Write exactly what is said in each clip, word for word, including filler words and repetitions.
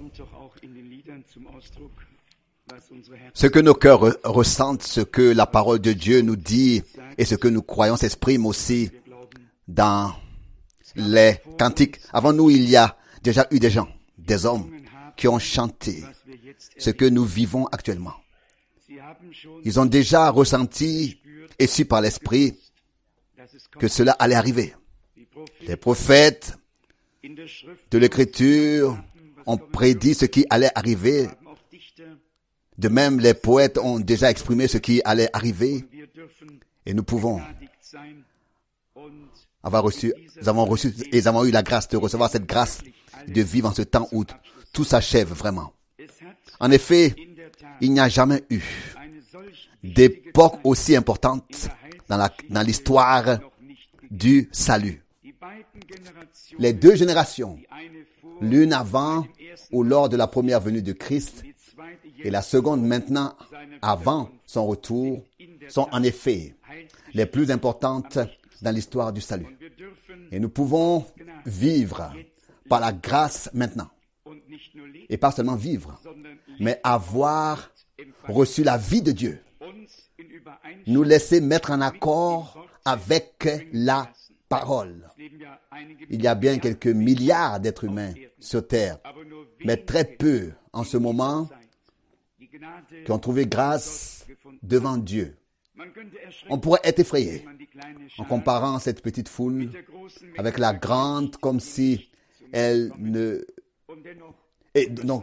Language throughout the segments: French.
Ce que nos cœurs re- ressentent, ce que la parole de Dieu nous dit et ce que nous croyons s'exprime aussi dans les cantiques. Avant nous, il y a déjà eu des gens, des hommes qui ont chanté ce que nous vivons actuellement. Ils ont déjà ressenti et su par l'Esprit que cela allait arriver. Les prophètes de l'Écriture ont prédit ce qui allait arriver. De même, les poètes ont déjà exprimé ce qui allait arriver. Et nous pouvons avoir reçu, nous avons reçu et nous avons eu la grâce de recevoir cette grâce de vivre en ce temps où tout s'achève vraiment. En effet, il n'y a jamais eu d'époque aussi importante dans la, dans l'histoire du salut. Les deux générations, l'une avant ou lors de la première venue de Christ et la seconde maintenant avant son retour, sont en effet les plus importantes dans l'histoire du salut. Et nous pouvons vivre par la grâce maintenant. Et pas seulement vivre, mais avoir reçu la vie de Dieu. Nous laisser mettre en accord avec la parole. Il y a bien quelques milliards d'êtres humains sur terre, mais très peu en ce moment qui ont trouvé grâce devant Dieu. On pourrait être effrayé en comparant cette petite foule avec la grande, comme si elle ne... Et donc,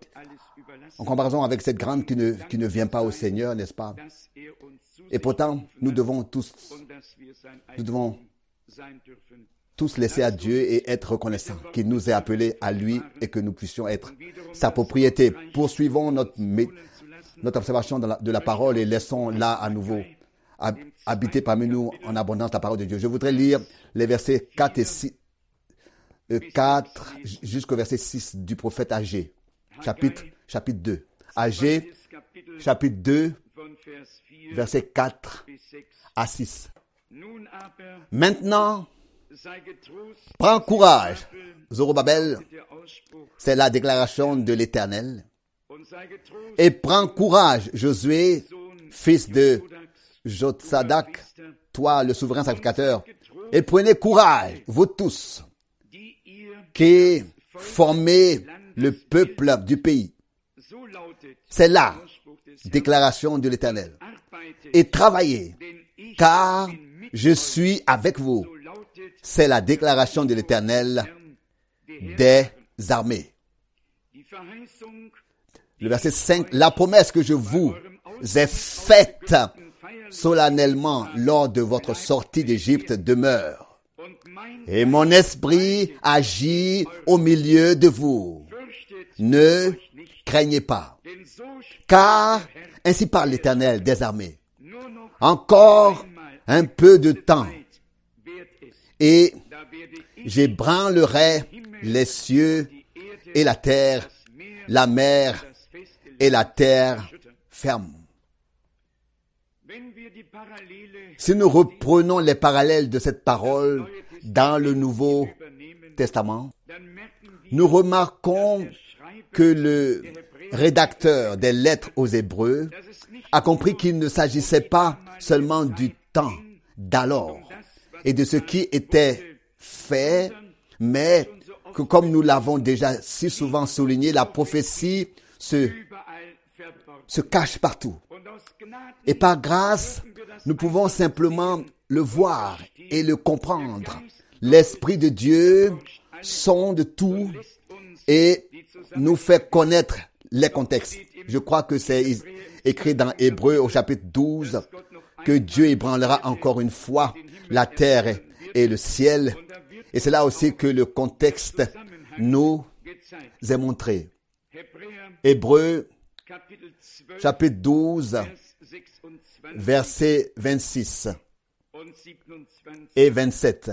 en comparaison avec cette grande qui ne, qui ne vient pas au Seigneur, n'est-ce pas? Et pourtant, nous devons tous, nous devons tous laisser à Dieu et être reconnaissants qu'il nous ait appelés à lui et que nous puissions être sa propriété. Poursuivons notre, notre observation de la, de la parole et laissons là à nouveau habiter parmi nous en abondance la parole de Dieu. Je voudrais lire les versets quatre et six, quatre jusqu'au verset six du prophète Agé, chapitre, chapitre deux. Agé, chapitre deux, versets quatre à six. Maintenant, prends courage, Zorobabel, c'est la déclaration de l'Éternel. Et prends courage, Josué, fils de Jotsadak, toi le souverain sacrificateur, et prenez courage, vous tous, qui formez le peuple du pays. C'est la déclaration de l'Éternel. Et travaillez, car je suis avec vous. C'est la déclaration de l'Éternel des armées. Le verset cinq, la promesse que je vous ai faite solennellement lors de votre sortie d'Égypte demeure. Et mon esprit agit au milieu de vous. Ne craignez pas, car ainsi parle l'Éternel des armées. Encore un peu de temps, et j'ébranlerai les cieux et la terre, la mer et la terre ferme. Si nous reprenons les parallèles de cette parole dans le Nouveau Testament, nous remarquons que le rédacteur des lettres aux Hébreux a compris qu'il ne s'agissait pas seulement du temps d'alors et de ce qui était fait, mais que comme nous l'avons déjà si souvent souligné, la prophétie se, se cache partout. Et par grâce, nous pouvons simplement le voir et le comprendre. L'Esprit de Dieu sonde tout et nous fait connaître les contextes. Je crois que c'est écrit dans Hébreux au chapitre douze que Dieu ébranlera encore une fois la terre et le ciel. Et c'est là aussi que le contexte nous est montré. Hébreux chapitre douze, versets vingt-six et vingt-sept.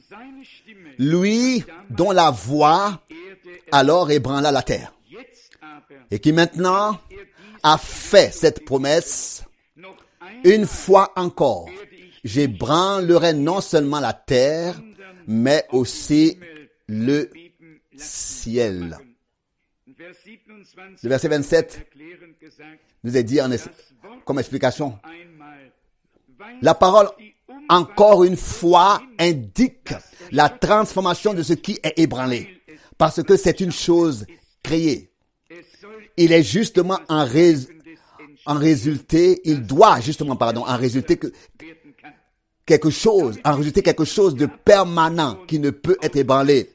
Lui dont la voix alors ébranla la terre et qui maintenant a fait cette promesse, une fois encore, j'ébranlerai non seulement la terre, mais aussi le ciel. Le verset vingt-sept nous est dit en, comme explication. La parole, encore une fois, indique la transformation de ce qui est ébranlé. Parce que c'est une chose créée. Il est justement en, rés, en résulté, il doit justement, pardon, en résulter que, quelque chose, en résulter quelque chose de permanent qui ne peut être ébranlé.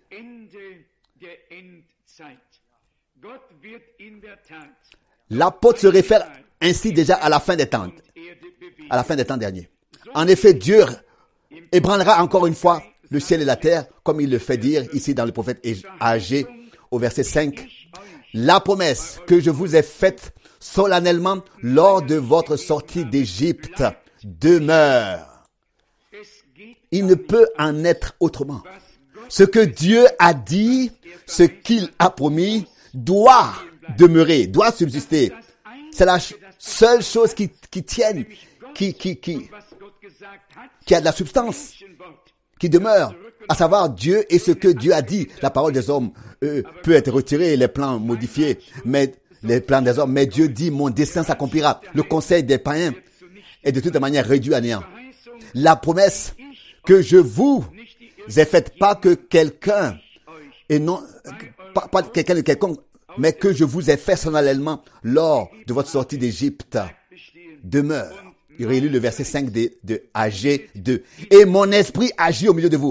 L'apôtre se réfère ainsi déjà à la fin des temps, à la fin des temps derniers. En effet, Dieu ébranlera encore une fois le ciel et la terre, comme il le fait dire ici dans le prophète Agé au verset cinq. La promesse que je vous ai faite solennellement lors de votre sortie d'Égypte demeure. Il ne peut en être autrement. Ce que Dieu a dit, ce qu'il a promis, doit demeurer, doit subsister. C'est la seule chose qui, qui tienne, qui, qui, qui, qui a de la substance, qui demeure, à savoir Dieu et ce que Dieu a dit. La parole des hommes euh, peut être retirée, les plans modifiés, mais les plans des hommes, mais Dieu dit, mon dessein s'accomplira. Le conseil des païens est de toute manière réduit à néant. La promesse que je vous ai faite, pas que quelqu'un, et non, pas, pas quelqu'un de quelconque, mais que je vous ai fait solennellement lors de votre sortie d'Égypte, demeure. Il relit le verset cinq de, de Agé deux. Et mon esprit agit au milieu de vous.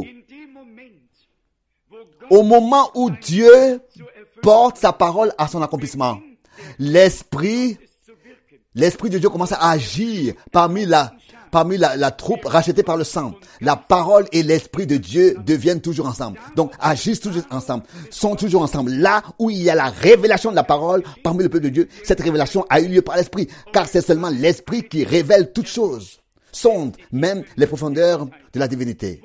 Au moment où Dieu porte sa parole à son accomplissement, l'esprit, l'esprit de Dieu commence à agir parmi la, parmi la, la troupe rachetée par le sang. La parole et l'esprit de Dieu deviennent toujours ensemble. Donc, agissent toujours ensemble, sont toujours ensemble. Là où il y a la révélation de la parole parmi le peuple de Dieu, cette révélation a eu lieu par l'esprit, car c'est seulement l'esprit qui révèle toutes choses, sonde même les profondeurs de la divinité.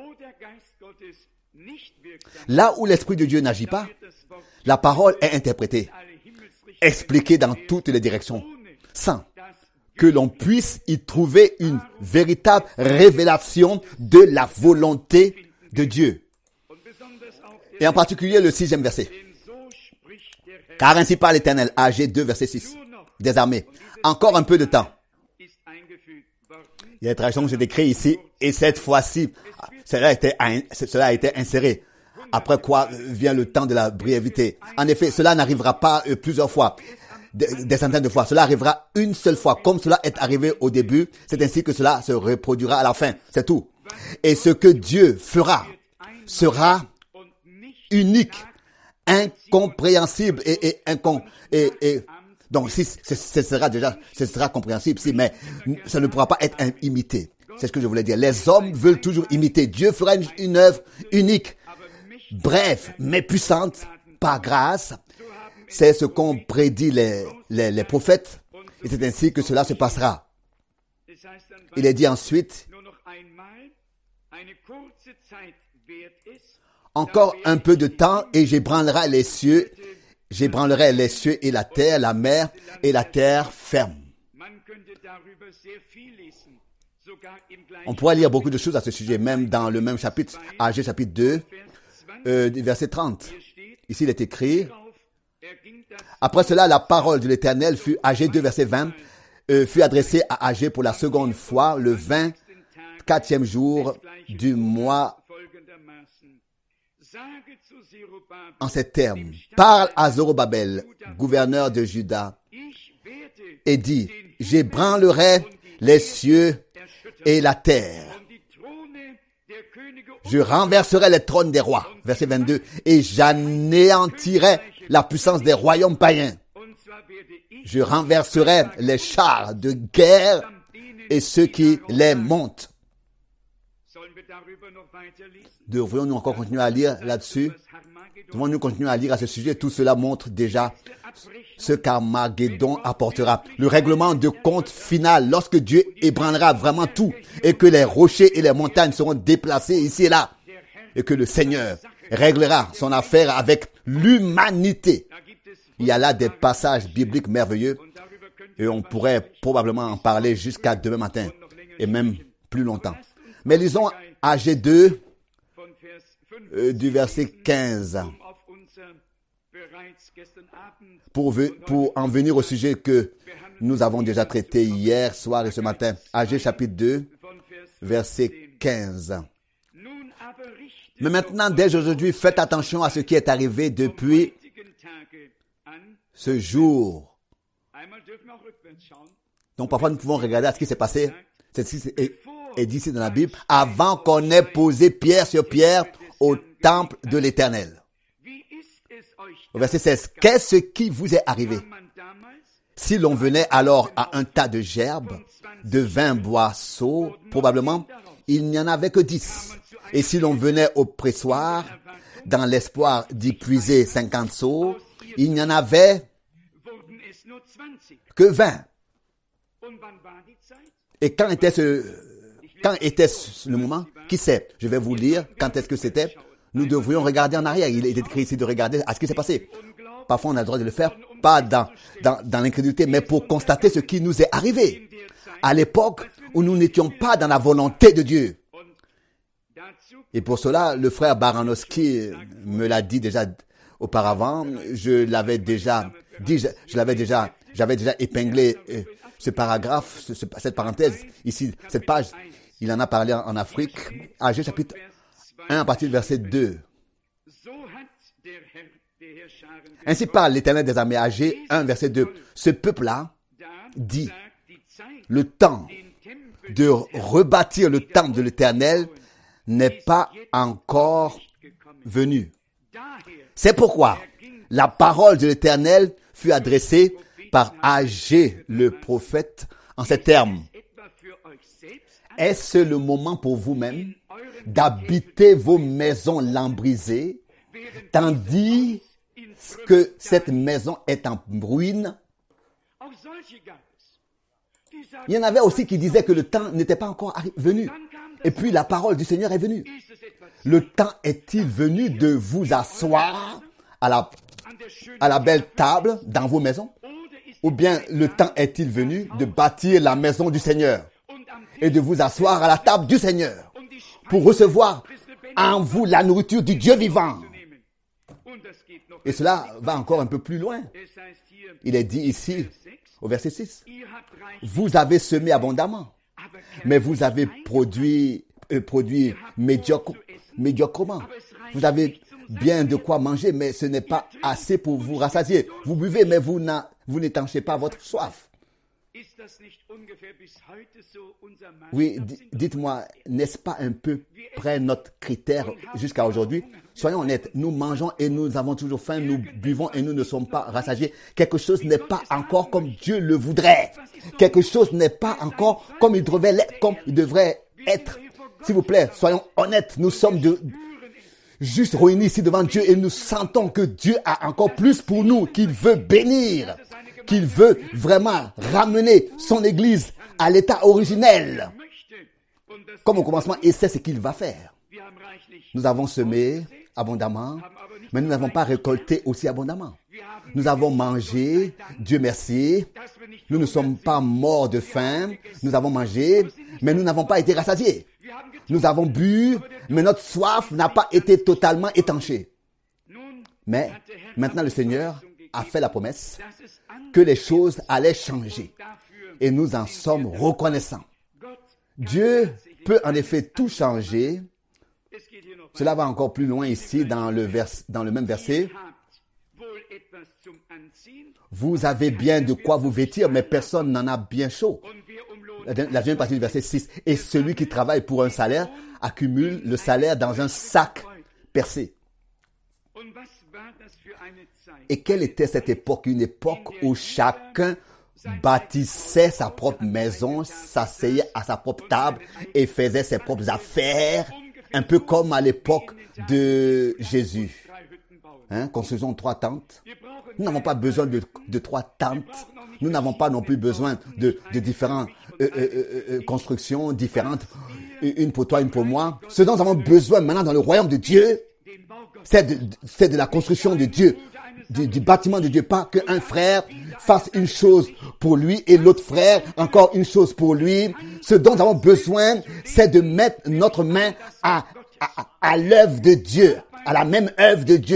Là où l'esprit de Dieu n'agit pas, la parole est interprétée, expliquée dans toutes les directions, sans que l'on puisse y trouver une véritable révélation de la volonté de Dieu. Et en particulier le sixième verset. Car ainsi parle l'Éternel, Agé deux, verset six, des armées. Encore un peu de temps. Il y a des traductions que j'ai décrites ici, et cette fois-ci, cela a été, cela a été inséré. Après quoi vient le temps de la brièveté. En effet, cela n'arrivera pas euh, plusieurs fois, des, des centaines de fois. Cela arrivera une seule fois, comme cela est arrivé au début. C'est ainsi que cela se reproduira à la fin. C'est tout. Et ce que Dieu fera sera unique, incompréhensible et, et, incom, et, et donc si ce sera déjà, ce sera compréhensible, si, mais ça ne pourra pas être imité. C'est ce que je voulais dire. Les hommes veulent toujours imiter. Dieu fera une, une œuvre unique, bref, mais puissante, par grâce. C'est ce qu'ont prédit les, les, les prophètes, et c'est ainsi que cela se passera. Il est dit ensuite, encore un peu de temps et j'ébranlerai les cieux, j'ébranlerai les cieux et la terre, la mer et la terre ferme. On pourrait lire beaucoup de choses à ce sujet, même dans le même chapitre, Agé chapitre deux, euh, verset trente. Ici il est écrit, après cela la parole de l'Éternel fut, Agé deux, verset vingt, euh, fut adressée à Agé pour la seconde fois le vingt-quatrième jour du mois en ces termes. Parle à Zorobabel, gouverneur de Juda, et dit, j'ébranlerai les cieux et la terre. Je renverserai les trônes des rois, verset vingt-deux, et j'anéantirai la puissance des royaumes païens. Je renverserai les chars de guerre et ceux qui les montent. Devrions-nous encore continuer à lire là-dessus? Devons-nous continuer à lire à ce sujet? Tout cela montre déjà ce qu'Armageddon apportera. Le règlement de compte final, lorsque Dieu ébranlera vraiment tout et que les rochers et les montagnes seront déplacés ici et là et que le Seigneur réglera son affaire avec l'humanité. Il y a là des passages bibliques merveilleux et on pourrait probablement en parler jusqu'à demain matin et même plus longtemps. Mais lisons Agé deux euh, du verset quinze pour, pour en venir au sujet que nous avons déjà traité hier soir et ce matin. Agé chapitre deux, verset quinze. Mais maintenant, dès aujourd'hui, faites attention à ce qui est arrivé depuis ce jour. Donc parfois nous pouvons regarder à ce qui s'est passé. C'est est, est dit ici dans la Bible, avant qu'on ait posé pierre sur pierre au temple de l'Éternel. Au verset seize, qu'est-ce qui vous est arrivé? Si l'on venait alors à un tas de gerbes, de vingt boisseaux, probablement, il n'y en avait que dix. Et si l'on venait au pressoir, dans l'espoir d'y puiser cinquante seaux, il n'y en avait que vingt. Et quand était ce, quand était le moment? Qui sait? Je vais vous lire quand est-ce que c'était. Nous devrions regarder en arrière. Il est écrit ici de regarder à ce qui s'est passé. Parfois, on a le droit de le faire, pas dans, dans, dans l'incrédulité, mais pour constater ce qui nous est arrivé. À l'époque où nous n'étions pas dans la volonté de Dieu. Et pour cela, le frère Baranowski me l'a dit déjà auparavant. Je l'avais déjà dit, je, je l'avais déjà, j'avais déjà épinglé euh, ce paragraphe, ce, ce, cette parenthèse ici, cette page. Il en a parlé en, en Afrique. Agé chapitre un à partir du verset deux. Ainsi parle l'Éternel des armées. Agé un verset deux. Ce peuple-là dit, le temps de rebâtir le temple de l'Éternel n'est pas encore venu. C'est pourquoi la parole de l'Éternel fut adressée par Agé le prophète en ces termes. Est-ce le moment pour vous-même d'habiter vos maisons lambrisées, tandis que cette maison est en ruine? Il y en avait aussi qui disaient que le temps n'était pas encore venu. Et puis la parole du Seigneur est venue. Le temps est-il venu de vous asseoir à la, à la belle table dans vos maisons? Ou bien le temps est-il venu de bâtir la maison du Seigneur et de vous asseoir à la table du Seigneur pour recevoir en vous la nourriture du Dieu vivant? Et cela va encore un peu plus loin. Il est dit ici, au verset six, vous avez semé abondamment, mais vous avez produit, euh, produit médiocre, médiocrement. Vous avez bien de quoi manger, mais ce n'est pas assez pour vous rassasier. Vous buvez, mais vous, n'a, vous n'étanchez pas votre soif. Oui, dites-moi, n'est-ce pas un peu près notre critère jusqu'à aujourd'hui? Soyons honnêtes, nous mangeons et nous avons toujours faim, nous buvons et nous ne sommes pas rassasiés. Quelque chose n'est pas encore comme Dieu le voudrait. Quelque chose n'est pas encore comme il devrait l'être, comme il devrait être. S'il vous plaît, soyons honnêtes, nous sommes de, juste réunis ici devant Dieu et nous sentons que Dieu a encore plus pour nous, qu'il veut bénir, qu'il veut vraiment ramener son Église à l'état originel, comme au commencement, et c'est ce qu'il va faire. Nous avons semé abondamment, mais nous n'avons pas récolté aussi abondamment. Nous avons mangé, Dieu merci, nous ne sommes pas morts de faim, nous avons mangé, mais nous n'avons pas été rassasiés. Nous avons bu, mais notre soif n'a pas été totalement étanchée. Mais maintenant le Seigneur a fait la promesse que les choses allaient changer. Et nous en sommes reconnaissants. Dieu peut en effet tout changer. Cela va encore plus loin ici dans le, vers, dans le même verset. Vous avez bien de quoi vous vêtir, mais personne n'en a bien chaud. La deuxième partie du verset six. Et celui qui travaille pour un salaire accumule le salaire dans un sac percé. Et quelle était cette époque? Une époque où chacun bâtissait sa propre maison, s'asseyait à sa propre table et faisait ses propres affaires, un peu comme à l'époque de Jésus. Hein, construisons trois tentes. Nous n'avons pas besoin de, de trois tentes. Nous n'avons pas non plus besoin de, de différentes euh, euh, euh, constructions différentes, une pour toi, une pour moi. Ce dont nous avons besoin maintenant dans le royaume de Dieu, c'est de, c'est de la construction de Dieu, du, du bâtiment de Dieu. Pas qu'un frère fasse une chose pour lui et l'autre frère encore une chose pour lui. Ce dont nous avons besoin, c'est de mettre notre main à, à, à l'œuvre de Dieu, à la même œuvre de Dieu.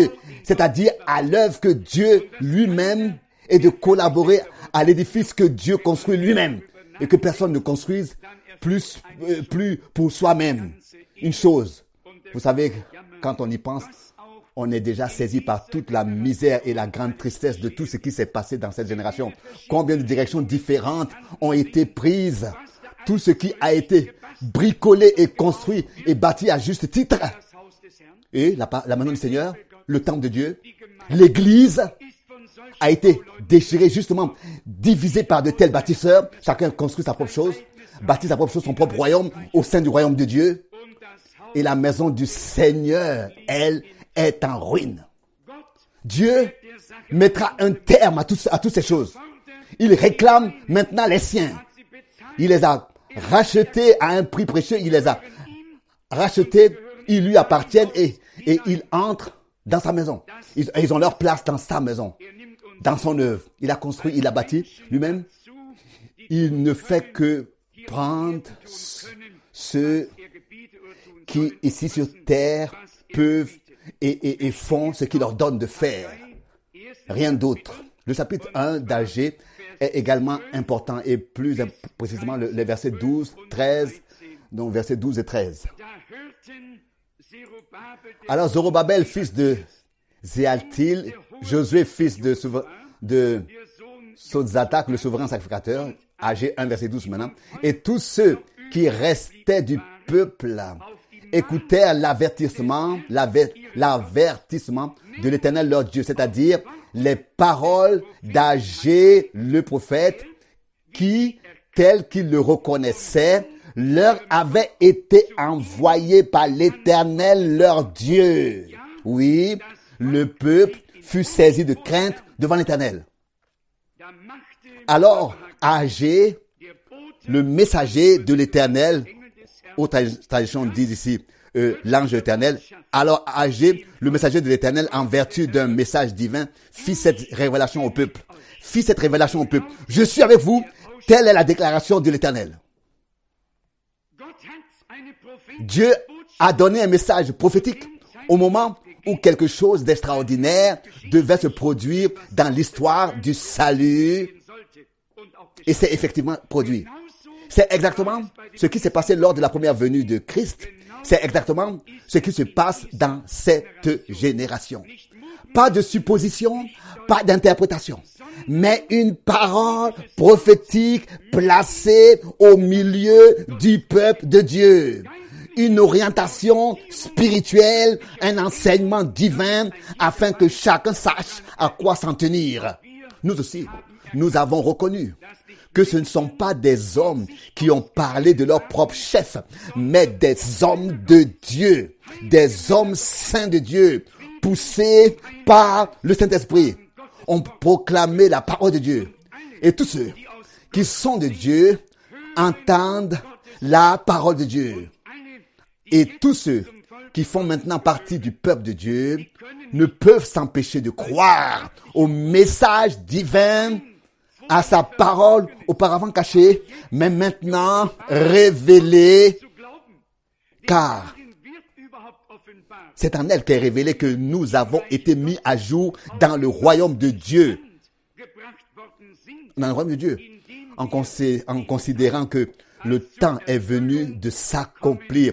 c'est-à-dire à l'œuvre que Dieu lui-même, et de collaborer à l'édifice que Dieu construit lui-même, et que personne ne construise plus, euh, plus pour soi-même. Une chose, vous savez, quand on y pense, on est déjà saisi par toute la misère et la grande tristesse de tout ce qui s'est passé dans cette génération. Combien de directions différentes ont été prises. Tout ce qui a été bricolé et construit et bâti à juste titre. Et la, la maison du Seigneur, le temple de Dieu, l'Église a été déchirée, justement, divisée par de tels bâtisseurs. Chacun construit sa propre chose, bâtit sa propre chose, son propre royaume au sein du royaume de Dieu. Et la maison du Seigneur, elle, est en ruine. Dieu mettra un terme à, tout, à toutes ces choses. Il réclame maintenant les siens. Il les a rachetés à un prix précieux. Il les a rachetés. Ils lui appartiennent et, et ils entrent dans sa maison. Ils, ils ont leur place dans sa maison, dans son œuvre. Il a construit, il a bâti lui-même. Il ne fait que prendre ceux qui, ici sur terre, peuvent Et, et, et font ce qu'il leur donne de faire. Rien d'autre. Le chapitre un d'Agé est également important et plus précisément le, les versets douze, treize, donc versets douze et treize. Alors Zorobabel, fils de Zéaltil, Josué, fils de, de Sotzatak, le souverain sacrificateur, Agé un, verset douze maintenant, et tous ceux qui restaient du peuple écoutèrent l'avertissement, l'avertissement de l'Éternel leur Dieu, c'est-à-dire les paroles d'Agé le prophète qui, tel qu'ils le reconnaissaient, leur avaient été envoyées par l'Éternel leur Dieu. Oui, le peuple fut saisi de crainte devant l'Éternel. Alors, Agé, le messager de l'Éternel, aux traditions disent ici euh, l'ange éternel. Alors Agé, le messager de l'Éternel, en vertu d'un message divin, fit cette révélation au peuple. Fit cette révélation au peuple. Je suis avec vous. Telle est la déclaration de l'Éternel. Dieu a donné un message prophétique au moment où quelque chose d'extraordinaire devait se produire dans l'histoire du salut. Et c'est effectivement produit. C'est exactement ce qui s'est passé lors de la première venue de Christ. C'est exactement ce qui se passe dans cette génération. Pas de supposition, pas d'interprétation, mais une parole prophétique placée au milieu du peuple de Dieu. Une orientation spirituelle, un enseignement divin afin que chacun sache à quoi s'en tenir. Nous aussi, nous avons reconnu que ce ne sont pas des hommes qui ont parlé de leur propre chef, mais des hommes de Dieu, des hommes saints de Dieu, poussés par le Saint-Esprit, ont proclamé la parole de Dieu. Et tous ceux qui sont de Dieu entendent la parole de Dieu. Et tous ceux qui font maintenant partie du peuple de Dieu ne peuvent s'empêcher de croire au message divin, à sa parole auparavant cachée, mais maintenant révélée, car c'est en elle qu'est révélé que nous avons été mis à jour dans le royaume de Dieu. Dans le royaume de Dieu, en, consé- en considérant que le temps est venu de s'accomplir,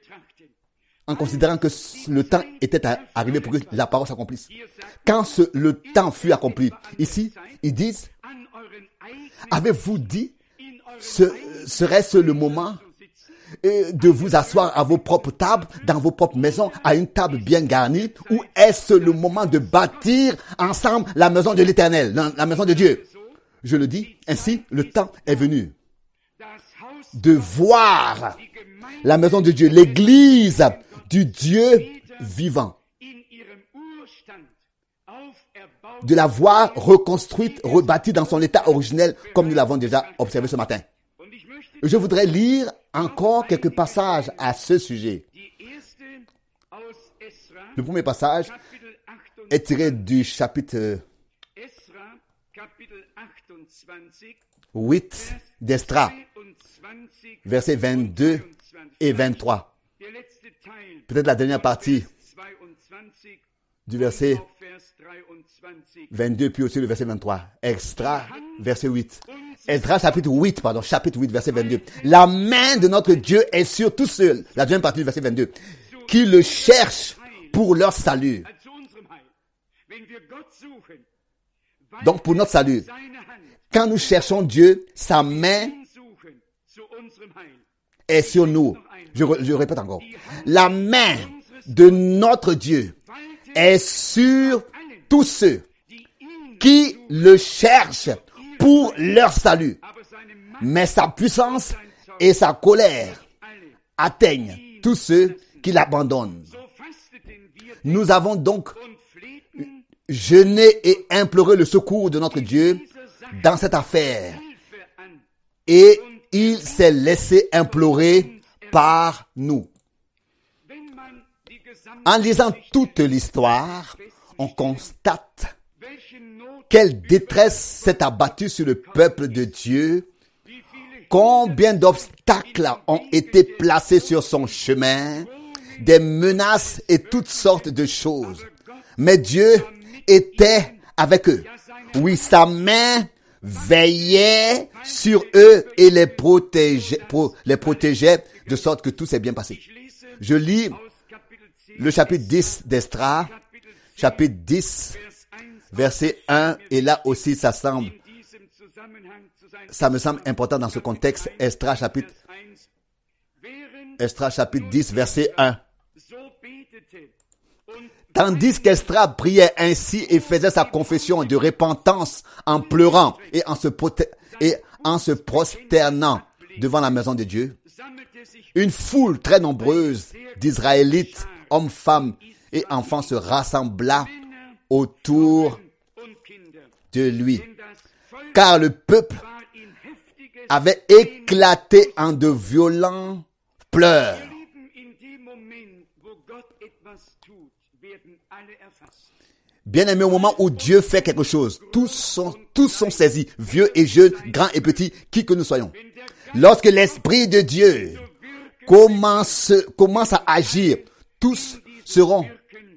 en considérant que le temps était arrivé pour que la parole s'accomplisse. Quand ce, le temps fut accompli, ici, ils disent, avez-vous dit, ce, serait-ce le moment de vous asseoir à vos propres tables, dans vos propres maisons, à une table bien garnie, ou est-ce le moment de bâtir ensemble la maison de l'Éternel, la maison de Dieu? Je le dis, ainsi, le temps est venu de voir la maison de Dieu, l'église du Dieu vivant, de la voir reconstruite, rebâtie dans son état originel, comme nous l'avons déjà observé ce matin. Je voudrais lire encore quelques passages à ce sujet. Le premier passage est tiré du chapitre huit d'Esdras, versets vingt-deux et vingt-trois. Peut-être la dernière partie du verset vingt-deux, puis aussi le verset vingt-trois. Extra, verset huit. Esdras, chapitre huit, pardon, chapitre huit, verset vingt-deux. La main de notre Dieu est sur tous ceux, la deuxième partie du verset vingt-deux, qui le cherchent pour leur salut. Donc, pour notre salut, quand nous cherchons Dieu, sa main est sur nous. Je, je répète encore. La main de notre Dieu est sur tous ceux qui le cherchent pour leur salut. Mais sa puissance et sa colère atteignent tous ceux qui l'abandonnent. Nous avons donc jeûné et imploré le secours de notre Dieu dans cette affaire. Et il s'est laissé implorer par nous. En lisant toute l'histoire, on constate quelle détresse s'est abattue sur le peuple de Dieu, combien d'obstacles ont été placés sur son chemin, des menaces et toutes sortes de choses. Mais Dieu était avec eux. Oui, sa main veillait sur eux et les protégeait, pro, les protégeait de sorte que tout s'est bien passé. Je lis le chapitre dix d'Esdras, chapitre dix, verset un, et là aussi ça semble, ça me semble important dans ce contexte. Esdras chapitre, Esdras chapitre dix, verset un. Tandis qu'Esdras priait ainsi et faisait sa confession de repentance en pleurant et en se, prote- et en se prosternant devant la maison de Dieu, une foule très nombreuse d'Israélites, hommes, femmes et enfants se rassembla autour de lui, car le peuple avait éclaté en de violents pleurs. Bien-aimés, au moment où Dieu fait quelque chose, tous sont, tous sont saisis, vieux et jeunes, grands et petits, qui que nous soyons. Lorsque l'Esprit de Dieu commence, commence à agir, tous seront.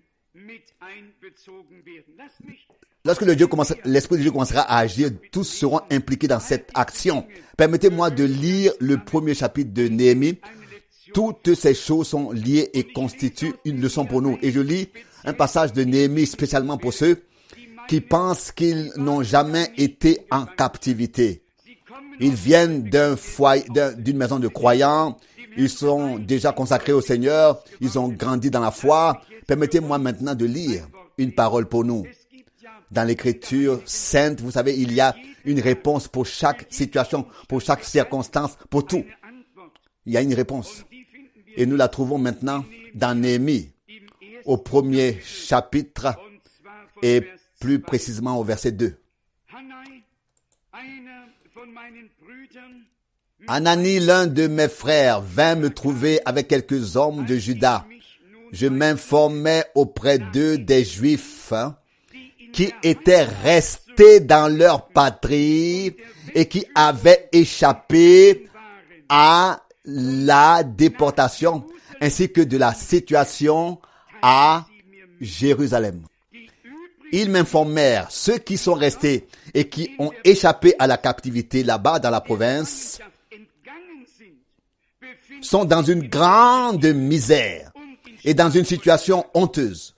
Lorsque le Dieu commence, l'Esprit de Dieu commencera à agir, tous seront impliqués dans cette action. Permettez-moi de lire le premier chapitre de Néhémie. Toutes ces choses sont liées et constituent une leçon pour nous. Et je lis un passage de Néhémie spécialement pour ceux qui pensent qu'ils n'ont jamais été en captivité. Ils viennent d'un foyer, d'un, d'une maison de croyants. Ils sont déjà consacrés au Seigneur. Ils ont grandi dans la foi. Permettez-moi maintenant de lire une parole pour nous. Dans l'Écriture sainte, vous savez, il y a une réponse pour chaque situation, pour chaque circonstance, pour tout. Il y a une réponse. Et nous la trouvons maintenant dans Néhémie, au premier chapitre, et plus précisément au verset deux. Hanani, l'un de mes frères, vint me trouver avec quelques hommes de Juda. Je m'informais auprès d'eux des Juifs qui étaient restés dans leur patrie et qui avaient échappé à la déportation, ainsi que de la situation à Jérusalem. Ils m'informèrent, ceux qui sont restés et qui ont échappé à la captivité là-bas dans la province sont dans une grande misère et dans une situation honteuse.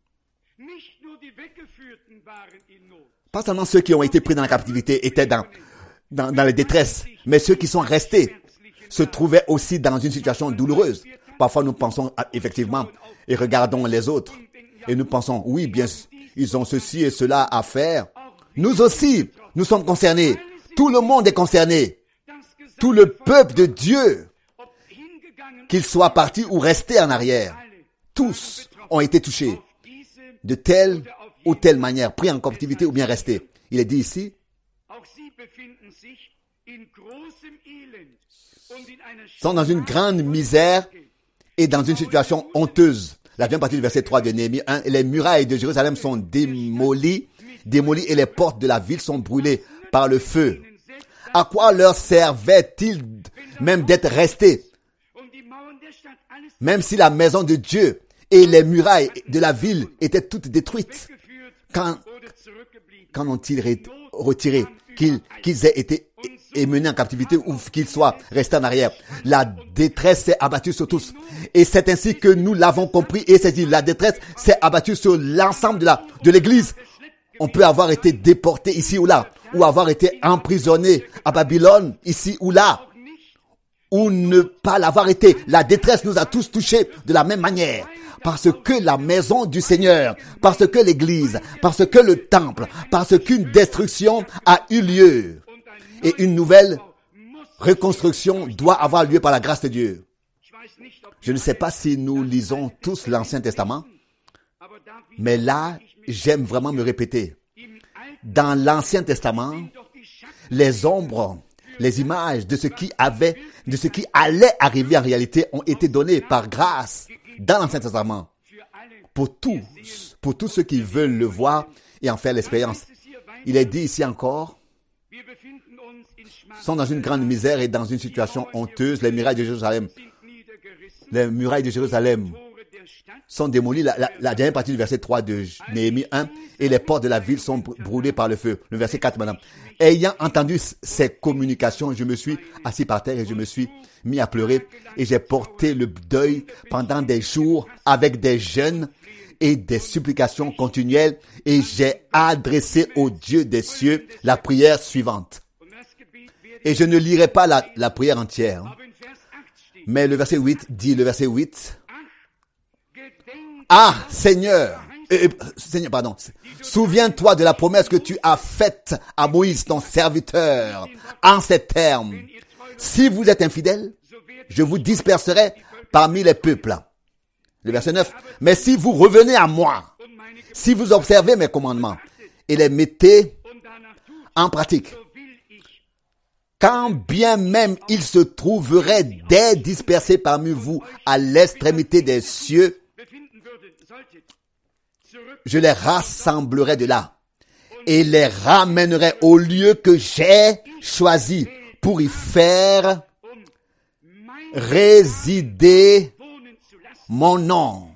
Pas seulement ceux qui ont été pris dans la captivité étaient dans, dans, dans la détresse, mais ceux qui sont restés se trouvaient aussi dans une situation douloureuse. Parfois, nous pensons à, effectivement et regardons les autres et nous pensons, oui, bien, ils ont ceci et cela à faire. Nous aussi, nous sommes concernés. Tout le monde est concerné. Tout le peuple de Dieu, qu'il soit parti ou resté en arrière, tous ont été touchés de telle ou telle manière, pris en captivité ou bien restés. Il est dit ici, sont dans une grande misère et dans une situation honteuse. La deuxième partie du verset trois de Néhémie un, les murailles de Jérusalem sont démolies, démolies et les portes de la ville sont brûlées par le feu. À quoi leur servait-il même d'être restés? Même si la maison de Dieu et les murailles de la ville étaient toutes détruites. Quand, quand ont-ils retiré qu'ils, qu'ils aient été et menés en captivité ou qu'ils soient restés en arrière? La détresse s'est abattue sur tous. Et c'est ainsi que nous l'avons compris et c'est dit, la détresse s'est abattue sur l'ensemble de la, de l'église. On peut avoir été déporté ici ou là, ou avoir été emprisonné à Babylone ici ou là, ou ne pas l'avoir été. La détresse nous a tous touchés de la même manière. Parce que la maison du Seigneur, parce que l'église, parce que le temple, parce qu'une destruction a eu lieu. Et une nouvelle reconstruction doit avoir lieu par la grâce de Dieu. Je ne sais pas si nous lisons tous l'Ancien Testament, mais là, j'aime vraiment me répéter. Dans l'Ancien Testament, les ombres, les images de ce qui avait, de ce qui allait arriver en réalité ont été données par grâce dans l'Ancien Testament pour tous, pour tous ceux qui veulent le voir et en faire l'expérience. Il est dit ici encore, sont dans une grande misère et dans une situation honteuse. Les murailles de Jérusalem, les murailles de Jérusalem sont démolies. La, la, la dernière partie du verset trois de Néhémie un, et les portes de la ville sont brûlées par le feu. Le verset quatre maintenant. Ayant entendu ces communications, je me suis assis par terre et je me suis mis à pleurer et j'ai porté le deuil pendant des jours avec des jeûnes et des supplications continuelles et j'ai adressé au Dieu des cieux la prière suivante. Et je ne lirai pas la, la prière entière. Mais le verset huit dit, le verset huit, ah, Seigneur, euh, Seigneur, pardon, souviens-toi de la promesse que tu as faite à Moïse, ton serviteur, en ces termes. Si vous êtes infidèles, je vous disperserai parmi les peuples. Le verset neuf, mais si vous revenez à moi, si vous observez mes commandements et les mettez en pratique, quand bien même il se trouverait des dispersés parmi vous à l'extrémité des cieux, je les rassemblerai de là et les ramènerai au lieu que j'ai choisi pour y faire résider mon nom.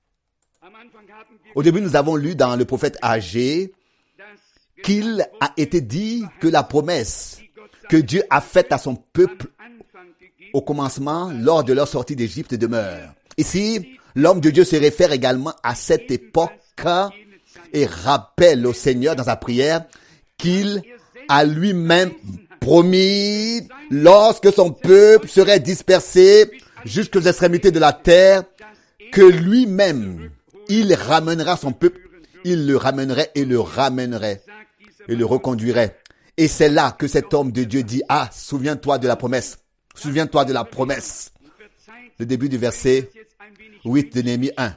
Au début, nous avons lu dans le prophète Agé qu'il a été dit que la promesse que Dieu a faite à son peuple au commencement, lors de leur sortie d'Égypte, demeure. Ici, l'homme de Dieu se réfère également à cette époque et rappelle au Seigneur dans sa prière qu'il a lui-même promis, lorsque son peuple serait dispersé jusqu'aux extrémités de la terre, que lui-même, il ramènera son peuple, il le ramènerait et le ramènerait et le reconduirait. Et c'est là que cet homme de Dieu dit, ah, souviens-toi de la promesse, souviens-toi de la promesse. Le début du verset huit de Néhémie un.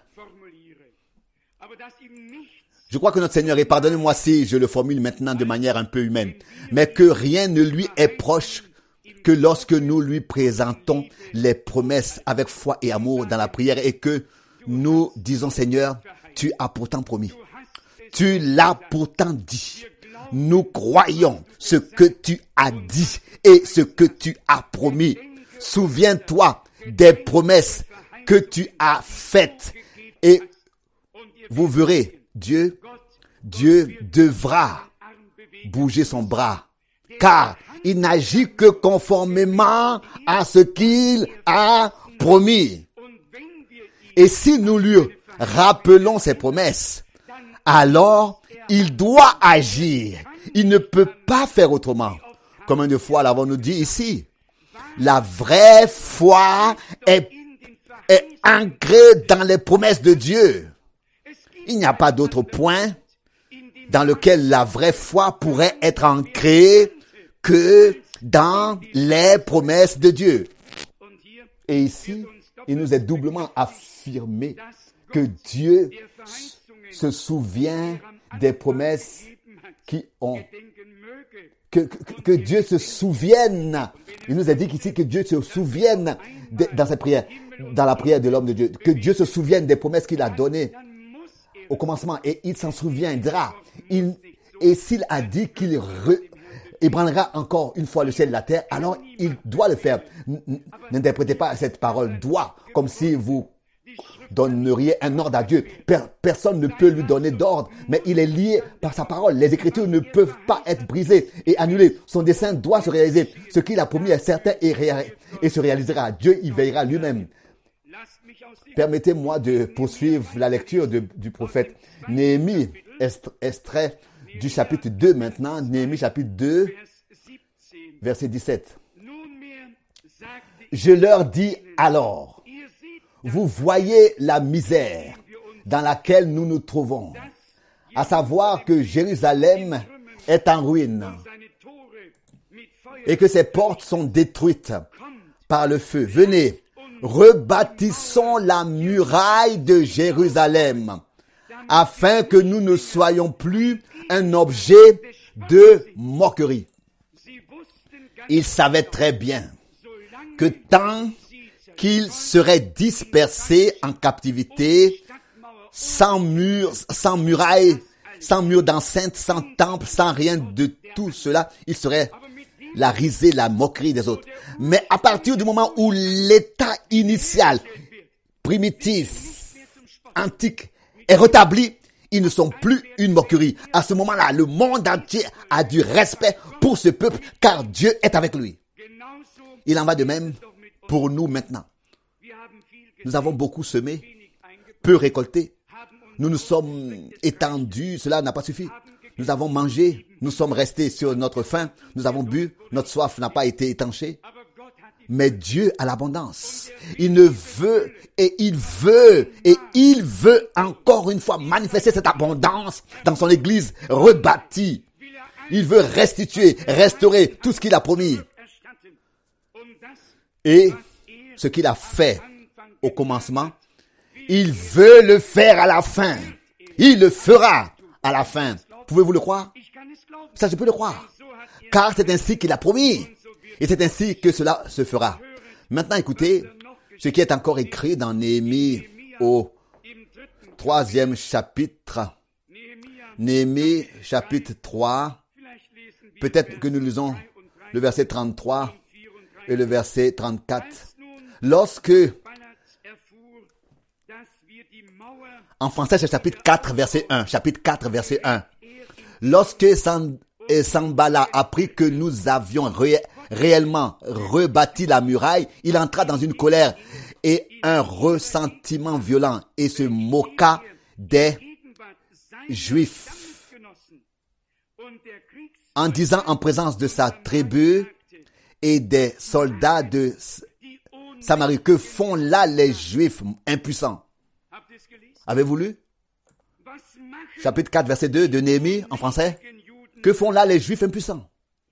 Je crois que notre Seigneur, et pardonnez-moi si je le formule maintenant de manière un peu humaine, mais que rien ne lui est proche que lorsque nous lui présentons les promesses avec foi et amour dans la prière et que nous disons, Seigneur, tu as pourtant promis, tu l'as pourtant dit. Nous croyons ce que tu as dit et ce que tu as promis. Souviens-toi des promesses que tu as faites et vous verrez, Dieu, Dieu devra bouger son bras car il n'agit que conformément à ce qu'il a promis. Et si nous lui rappelons ses promesses, alors il doit agir. Il ne peut pas faire autrement. Combien de fois l'avons-nous dit ici? La vraie foi est, est ancrée dans les promesses de Dieu. Il n'y a pas d'autre point dans lequel la vraie foi pourrait être ancrée que dans les promesses de Dieu. Et ici, il nous est doublement affirmé que Dieu se souvient des promesses qui ont... Que, que, que Dieu se souvienne. Il nous a dit ici que Dieu se souvienne de, dans cette prière, dans la prière de l'homme de Dieu, que Dieu se souvienne des promesses qu'il a données au commencement et il s'en souviendra. Il, et s'il a dit qu'il re, ébranlera encore une fois le ciel et la terre, alors il doit le faire. N'interprétez pas cette parole doit comme si vous donneriez un ordre à Dieu. Per- personne ne peut lui donner d'ordre, mais il est lié par sa parole. Les Écritures ne peuvent pas être brisées et annulées. Son dessein doit se réaliser. Ce qu'il a promis est certain et, ré- et se réalisera. Dieu y veillera lui-même. Permettez-moi de poursuivre la lecture de, du prophète Néhémie, extrait du chapitre deux maintenant. Néhémie chapitre deux, verset dix-sept. Je leur dis alors, vous voyez la misère dans laquelle nous nous trouvons, à savoir que Jérusalem est en ruine et que ses portes sont détruites par le feu. Venez, rebâtissons la muraille de Jérusalem, afin que nous ne soyons plus un objet de moquerie. Ils savaient très bien que tant qu'ils seraient dispersés en captivité, sans mur, sans muraille, sans mur d'enceinte, sans temple, sans rien de tout cela, ils seraient la risée, la moquerie des autres. Mais à partir du moment où l'état initial, primitif, antique, est rétabli, ils ne sont plus une moquerie. À ce moment-là, le monde entier a du respect pour ce peuple, car Dieu est avec lui. Il en va de même pour nous maintenant. Nous avons beaucoup semé, peu récolté. Nous nous sommes étendus, cela n'a pas suffi. Nous avons mangé, nous sommes restés sur notre faim, nous avons bu, notre soif n'a pas été étanchée. Mais Dieu a l'abondance. Il ne veut et il veut et il veut encore une fois manifester cette abondance dans son église rebâtie. Il veut restituer, restaurer tout ce qu'il a promis. Et ce qu'il a fait au commencement, il veut le faire à la fin. Il le fera à la fin. Pouvez-vous le croire? Ça, je peux le croire. Car c'est ainsi qu'il a promis. Et c'est ainsi que cela se fera. Maintenant, écoutez ce qui est encore écrit dans Néhémie au troisième chapitre. Néhémie chapitre trois. Peut-être que nous lisons le verset trente-trois et le verset trente-quatre. Lorsque, en français, c'est chapitre quatre, verset un. Chapitre quatre, verset un. Lorsque Sanballat apprit que nous avions ré- réellement rebâti la muraille, il entra dans une colère et un ressentiment violent et se moqua des Juifs en disant en présence de sa tribu et des soldats de Samarie, que font là les Juifs impuissants? Avez-vous lu? Chapitre quatre, verset deux de Néhémie en français. Que font là les Juifs impuissants?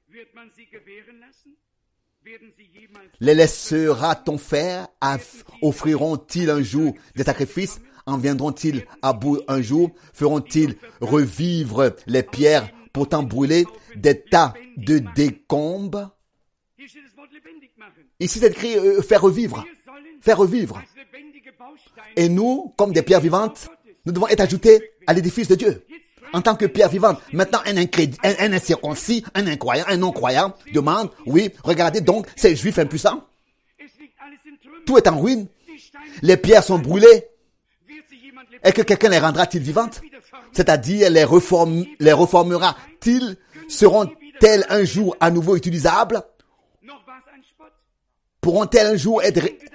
Les laissera-t-on faire? Offriront-ils un jour des sacrifices? En viendront-ils à bout un jour? Feront-ils revivre les pierres pourtant brûlées, des tas de décombres? Ici, c'est écrit euh, faire revivre. Faire revivre. Et nous, comme des pierres vivantes, nous devons être ajoutés à l'édifice de Dieu. En tant que pierre vivante. Maintenant, un, incrédit, un, un incirconcis, un incroyant, un non-croyant demande, oui, regardez donc ces Juifs impuissants. Tout est en ruine. Les pierres sont brûlées. Est-ce que quelqu'un les rendra-t-il vivantes? C'est-à-dire, les, reform, les reformera-t-il? Seront-elles un jour à nouveau utilisables? Pourront-elles un jour être ré-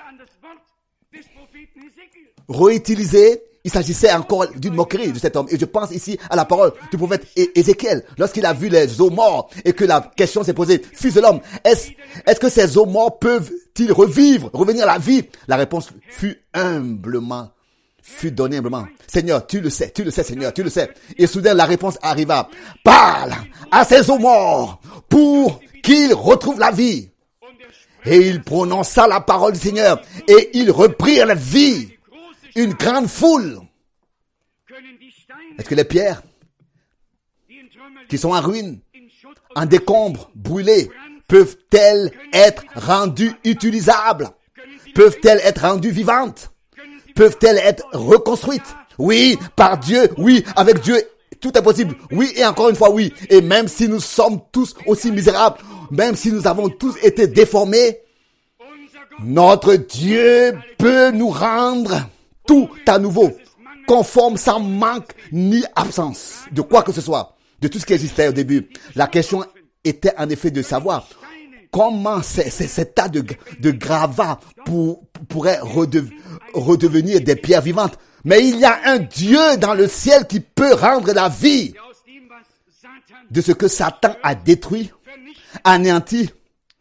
réutilisées? Il s'agissait encore d'une moquerie de cet homme. Et je pense ici à la parole du prophète Ézéchiel. Lorsqu'il a vu les os morts et que la question s'est posée, fils de l'homme, est-ce, est-ce que ces os morts peuvent-ils revivre, revenir à la vie? La réponse fut humblement, fut donnée humblement. Seigneur, tu le sais, tu le sais, Seigneur, tu le sais. Et soudain, la réponse arriva. Parle à ces os morts pour qu'ils retrouvent la vie. Et il prononça la parole du Seigneur et ils reprirent la vie. Une grande foule. Est-ce que les pierres qui sont en ruine, en décombres, brûlées, peuvent-elles être rendues utilisables? Peuvent-elles être rendues vivantes? Peuvent-elles être reconstruites? Oui, par Dieu, oui, avec Dieu, tout est possible. Oui, et encore une fois, oui. Et même si nous sommes tous aussi misérables, même si nous avons tous été déformés, notre Dieu peut nous rendre tout à nouveau, conforme, sans manque ni absence de quoi que ce soit, de tout ce qui existait au début. La question était en effet de savoir comment ces, ces, ces tas de, de gravats pour, pourraient redev, redevenir des pierres vivantes. Mais il y a un Dieu dans le ciel qui peut rendre la vie de ce que Satan a détruit, anéanti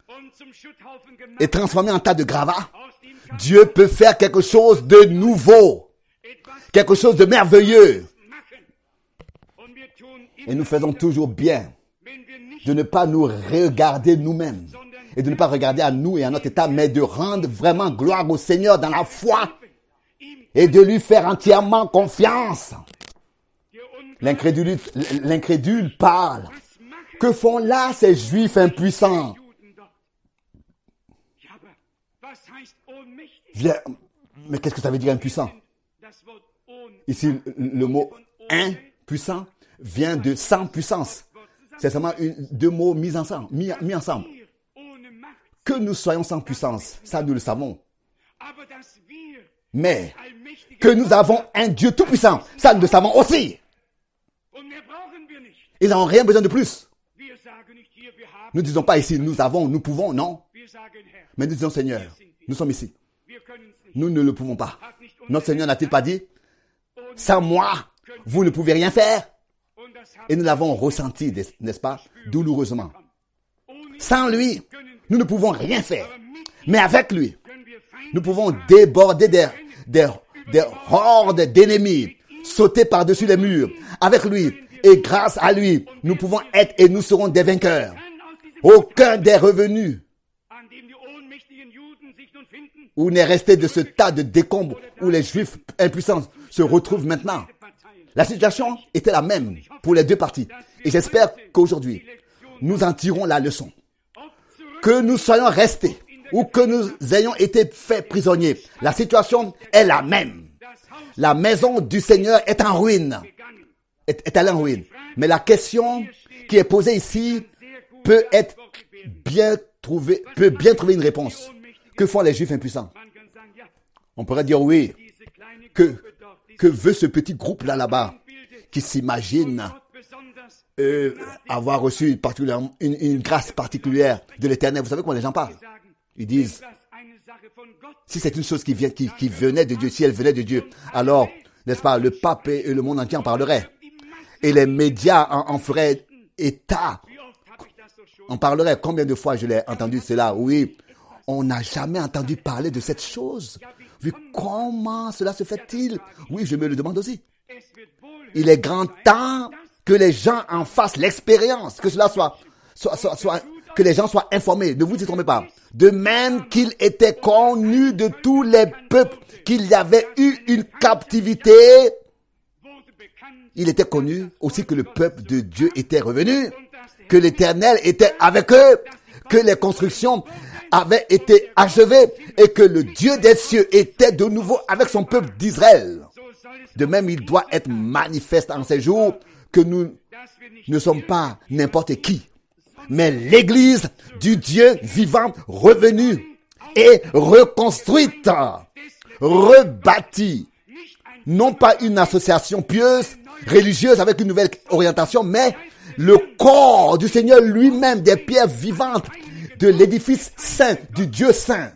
et transformé en tas de gravats. Dieu peut faire quelque chose de nouveau, quelque chose de merveilleux. Et nous faisons toujours bien de ne pas nous regarder nous-mêmes et de ne pas regarder à nous et à notre état, mais de rendre vraiment gloire au Seigneur dans la foi et de lui faire entièrement confiance. L'incrédule, l'incrédule parle. Que font là ces Juifs impuissants? Viens, mais qu'est-ce que ça veut dire impuissant? Ici, le mot impuissant vient de sans puissance. C'est seulement une, deux mots mis ensemble, mis, mis ensemble. Que nous soyons sans puissance, ça nous le savons. Mais que nous avons un Dieu tout-puissant, ça nous le savons aussi. Ils n'ont rien besoin de plus. Nous ne disons pas ici, nous avons, nous pouvons, non. Mais nous disons, Seigneur, nous sommes ici. Nous ne le pouvons pas. Notre Seigneur n'a-t-il pas dit, sans moi, vous ne pouvez rien faire? Et nous l'avons ressenti, n'est-ce pas, douloureusement. Sans lui, nous ne pouvons rien faire. Mais avec lui, nous pouvons déborder des, des, des hordes d'ennemis, sauter par-dessus les murs. Avec lui, et grâce à lui, nous pouvons être et nous serons des vainqueurs. Aucun des revenus où n'est resté de ce tas de décombres où les Juifs impuissants se retrouvent maintenant. La situation était la même pour les deux parties. Et j'espère qu'aujourd'hui, nous en tirons la leçon. Que nous soyons restés ou que nous ayons été faits prisonniers, la situation est la même. La maison du Seigneur est en ruine. Est, est allée en ruine. Mais la question qui est posée ici peut être bien trouvée, peut bien trouver une réponse. Que font les Juifs impuissants? On pourrait dire oui. Que, que veut ce petit groupe là là-bas qui s'imagine euh, avoir reçu particulièrement une, une grâce particulière de l'Éternel? Vous savez comment les gens parlent? Ils disent, si c'est une chose qui vient, qui, qui venait de Dieu, si elle venait de Dieu, alors, n'est-ce pas, le pape et le monde entier en parleraient. Et les médias en, en feraient état. On parlerait. Combien de fois je l'ai entendu cela? Oui. On n'a jamais entendu parler de cette chose. Vu comment cela se fait-il? Oui, je me le demande aussi. Il est grand temps que les gens en fassent l'expérience, que cela soit, soit, soit, soit, que les gens soient informés. Ne vous y trompez pas. De même qu'il était connu de tous les peuples qu'il y avait eu une captivité, il était connu aussi que le peuple de Dieu était revenu, que l'Éternel était avec eux, que les constructions avaient été achevées et que le Dieu des cieux était de nouveau avec son peuple d'Israël. De même, il doit être manifeste en ces jours que nous ne sommes pas n'importe qui, mais l'Église du Dieu vivant revenue et reconstruite, rebâtie. Non pas une association pieuse, religieuse avec une nouvelle orientation, mais le corps du Seigneur lui-même, des pierres vivantes de l'édifice saint, du Dieu saint.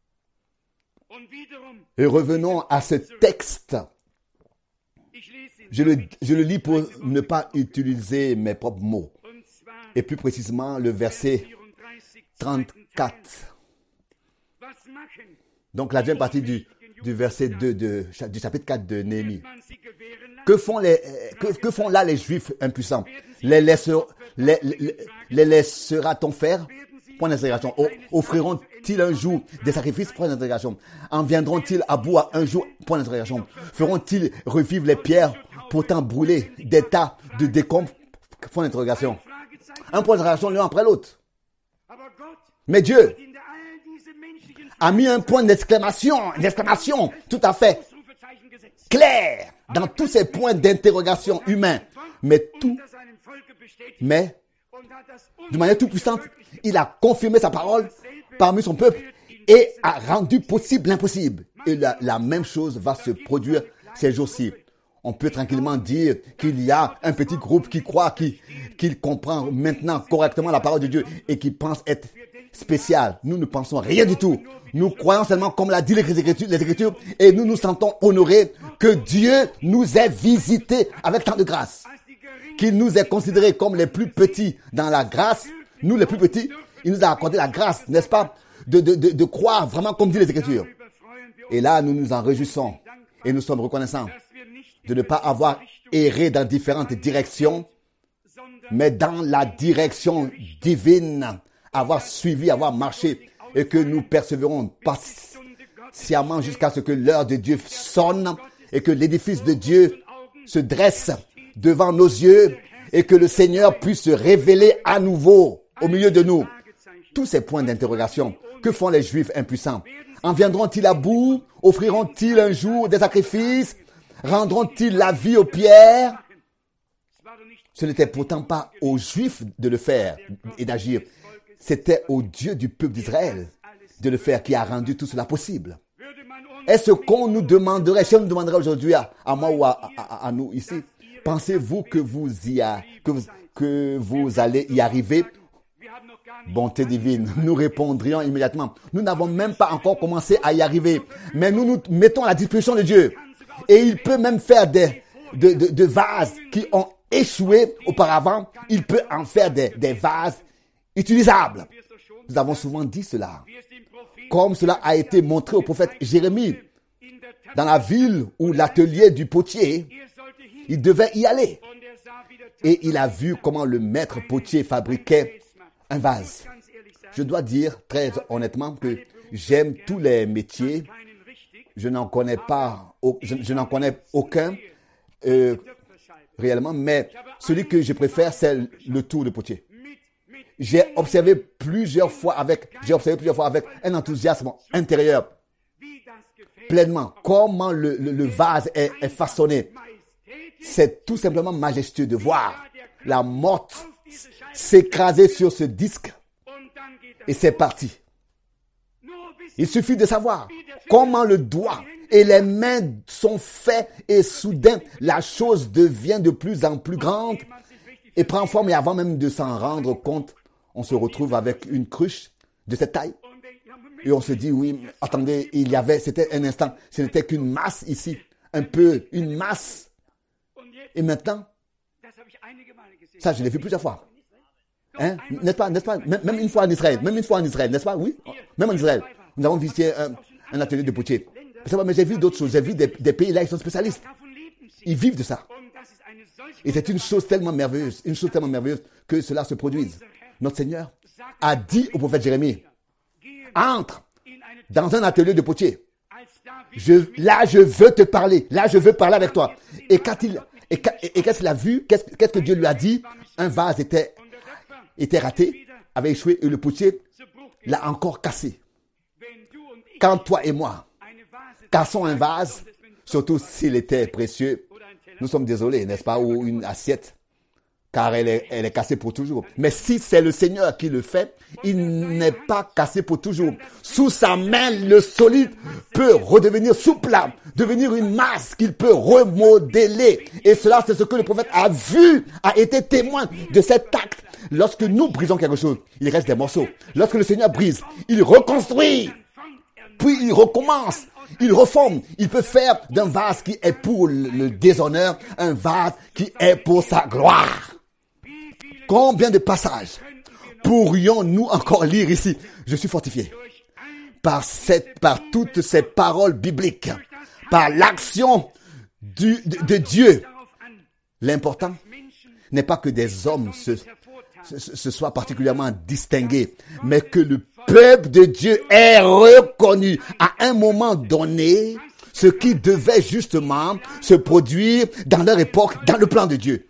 Et revenons à ce texte. Je le, je le lis pour ne pas utiliser mes propres mots. Et plus précisément, le verset trente-quatre. Donc, la deuxième partie du, du verset deux de, du chapitre quatre de Néhémie. Que font les, que, que font là les Juifs impuissants? Les, laissera, les, les, les laissera-t-on faire? Point d'interrogation. Offriront-ils un jour des sacrifices? Point d'interrogation. En viendront-ils à bout à un jour? Point d'interrogation. Feront-ils revivre les pierres pourtant brûlées des tas de décombres? Point d'interrogation. Un point d'interrogation l'un après l'autre. Mais Dieu a mis un point d'exclamation, d'exclamation tout à fait clair dans tous ces points d'interrogation humains. Mais tout, mais de manière toute puissante, il a confirmé sa parole parmi son peuple et a rendu possible l'impossible. Et la, la même chose va se produire ces jours-ci. On peut tranquillement dire qu'il y a un petit groupe qui croit, qui, qui comprend maintenant correctement la parole de Dieu et qui pense être spécial. Nous ne pensons rien du tout. Nous croyons seulement comme l'a dit les Écritures, les Écritures et nous nous sentons honorés que Dieu nous ait visités avec tant de grâce. Qu'il nous ait considérés comme les plus petits dans la grâce. Nous les plus petits, il nous a accordé la grâce, n'est-ce pas, de, de, de, de croire vraiment comme dit les Écritures. Et là, nous nous en réjouissons et nous sommes reconnaissants de ne pas avoir erré dans différentes directions, mais dans la direction divine, avoir suivi, avoir marché, et que nous persévérons patiemment jusqu'à ce que l'heure de Dieu sonne et que l'édifice de Dieu se dresse devant nos yeux et que le Seigneur puisse se révéler à nouveau au milieu de nous. Tous ces points d'interrogation, que font les Juifs impuissants? En viendront-ils à bout? Offriront-ils un jour des sacrifices? Rendront-ils la vie aux pierres? Ce n'était pourtant pas aux Juifs de le faire et d'agir. C'était au Dieu du peuple d'Israël de le faire qui a rendu tout cela possible. Est-ce qu'on nous demanderait, si on nous demanderait aujourd'hui à, à moi ou à, à, à nous ici, pensez-vous que vous y a, que vous, que vous allez y arriver? Bonté divine, nous répondrions immédiatement. Nous n'avons même pas encore commencé à y arriver, mais nous nous mettons à la disposition de Dieu. Et il peut même faire des, de, de, de vases qui ont échoué auparavant. Il peut en faire des, des vases utilisables. Nous avons souvent dit cela. Comme cela a été montré au prophète Jérémie. Dans la ville où l'atelier du potier, il devait y aller. Et il a vu comment le maître potier fabriquait un vase. Je dois dire très honnêtement que j'aime tous les métiers. Je n'en connais pas, je, je n'en connais aucun euh, réellement, mais celui que je préfère, c'est le tour de potier. J'ai observé plusieurs fois avec, j'ai observé plusieurs fois avec un enthousiasme intérieur, pleinement, comment le, le, le vase est, est façonné. C'est tout simplement majestueux de voir la morte s'écraser sur ce disque et c'est parti. Il suffit de savoir comment le doigt et les mains sont faits et soudain la chose devient de plus en plus grande et prend forme et avant même de s'en rendre compte, on se retrouve avec une cruche de cette taille et on se dit oui, mais attendez, il y avait, c'était un instant, ce n'était qu'une masse ici, un peu, une masse. Et maintenant, ça je l'ai vu plusieurs fois. Hein? N'est-ce pas, n'est-ce pas, même, même une fois en Israël, même une fois en Israël, n'est-ce pas, oui, même en Israël. Nous avons visité un, un atelier de potier. Mais j'ai vu d'autres choses. J'ai vu des, des pays là, ils sont spécialistes. Ils vivent de ça. Et c'est une chose tellement merveilleuse, une chose tellement merveilleuse que cela se produise. Notre Seigneur a dit au prophète Jérémie, entre dans un atelier de potier. Je, là, je veux te parler. Là, je veux parler avec toi. Et quand il, et, et, et qu'est-ce qu'il a vu? Qu'est-ce, qu'est-ce que Dieu lui a dit? Un vase était, était raté, avait échoué et le potier l'a encore cassé. Quand toi et moi cassons un vase, surtout s'il était précieux, nous sommes désolés, n'est-ce pas, ou une assiette, car elle est, elle est cassée pour toujours. Mais si c'est le Seigneur qui le fait, il n'est pas cassé pour toujours. Sous sa main, le solide peut redevenir souple, devenir une masse qu'il peut remodeler. Et cela, c'est ce que le prophète a vu, a été témoin de cet acte. Lorsque nous brisons quelque chose, il reste des morceaux. Lorsque le Seigneur brise, il reconstruit. Puis il recommence, il reforme. Il peut faire d'un vase qui est pour le déshonneur, un vase qui est pour sa gloire. Combien de passages pourrions-nous encore lire ici? Je suis fortifié par cette, par toutes ces paroles bibliques, par l'action du, de, de Dieu. L'important n'est pas que des hommes se, se, se soient particulièrement distingués, mais que le peuple de Dieu est reconnu à un moment donné ce qui devait justement se produire dans leur époque, dans le plan de Dieu.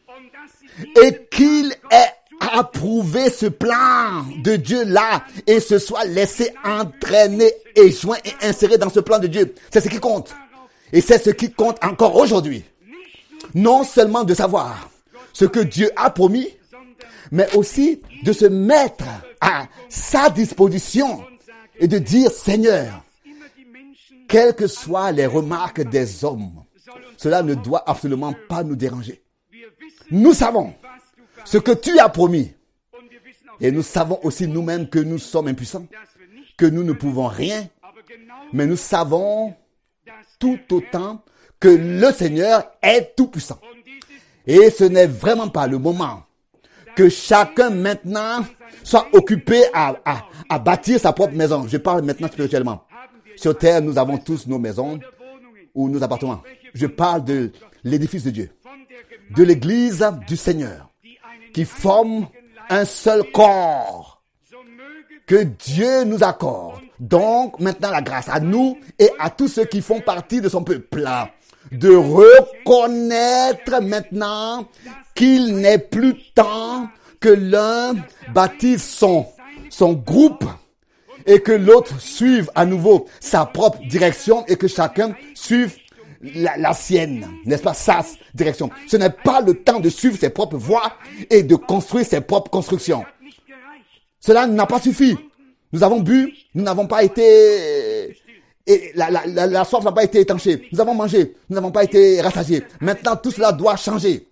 Et qu'il ait approuvé ce plan de Dieu là et se soit laissé entraîner et joint et inséré dans ce plan de Dieu. C'est ce qui compte. Et c'est ce qui compte encore aujourd'hui. Non seulement de savoir ce que Dieu a promis, mais aussi de se mettre à sa disposition et de dire, Seigneur, quelles que soient les remarques des hommes, cela ne doit absolument pas nous déranger. Nous savons ce que tu as promis. Et nous savons aussi nous-mêmes que nous sommes impuissants, que nous ne pouvons rien, mais nous savons tout autant que le Seigneur est tout-puissant. Et ce n'est vraiment pas le moment que chacun maintenant soit occupé à, à, à bâtir sa propre maison. Je parle maintenant spirituellement. Sur terre, nous avons tous nos maisons ou nos appartements. Je parle de l'édifice de Dieu, de l'église du Seigneur, qui forme un seul corps que Dieu nous accorde. Donc, maintenant, la grâce à nous et à tous ceux qui font partie de son peuple, de reconnaître maintenant qu'il n'est plus temps que l'un bâtisse son, son groupe et que l'autre suive à nouveau sa propre direction et que chacun suive la, la sienne, n'est-ce pas, sa direction. Ce n'est pas le temps de suivre ses propres voies et de construire ses propres constructions. Cela n'a pas suffi. Nous avons bu, nous n'avons pas été... Et la, la, la, la soif n'a pas été étanchée. Nous avons mangé, nous n'avons pas été rassasiés. Maintenant, tout cela doit changer.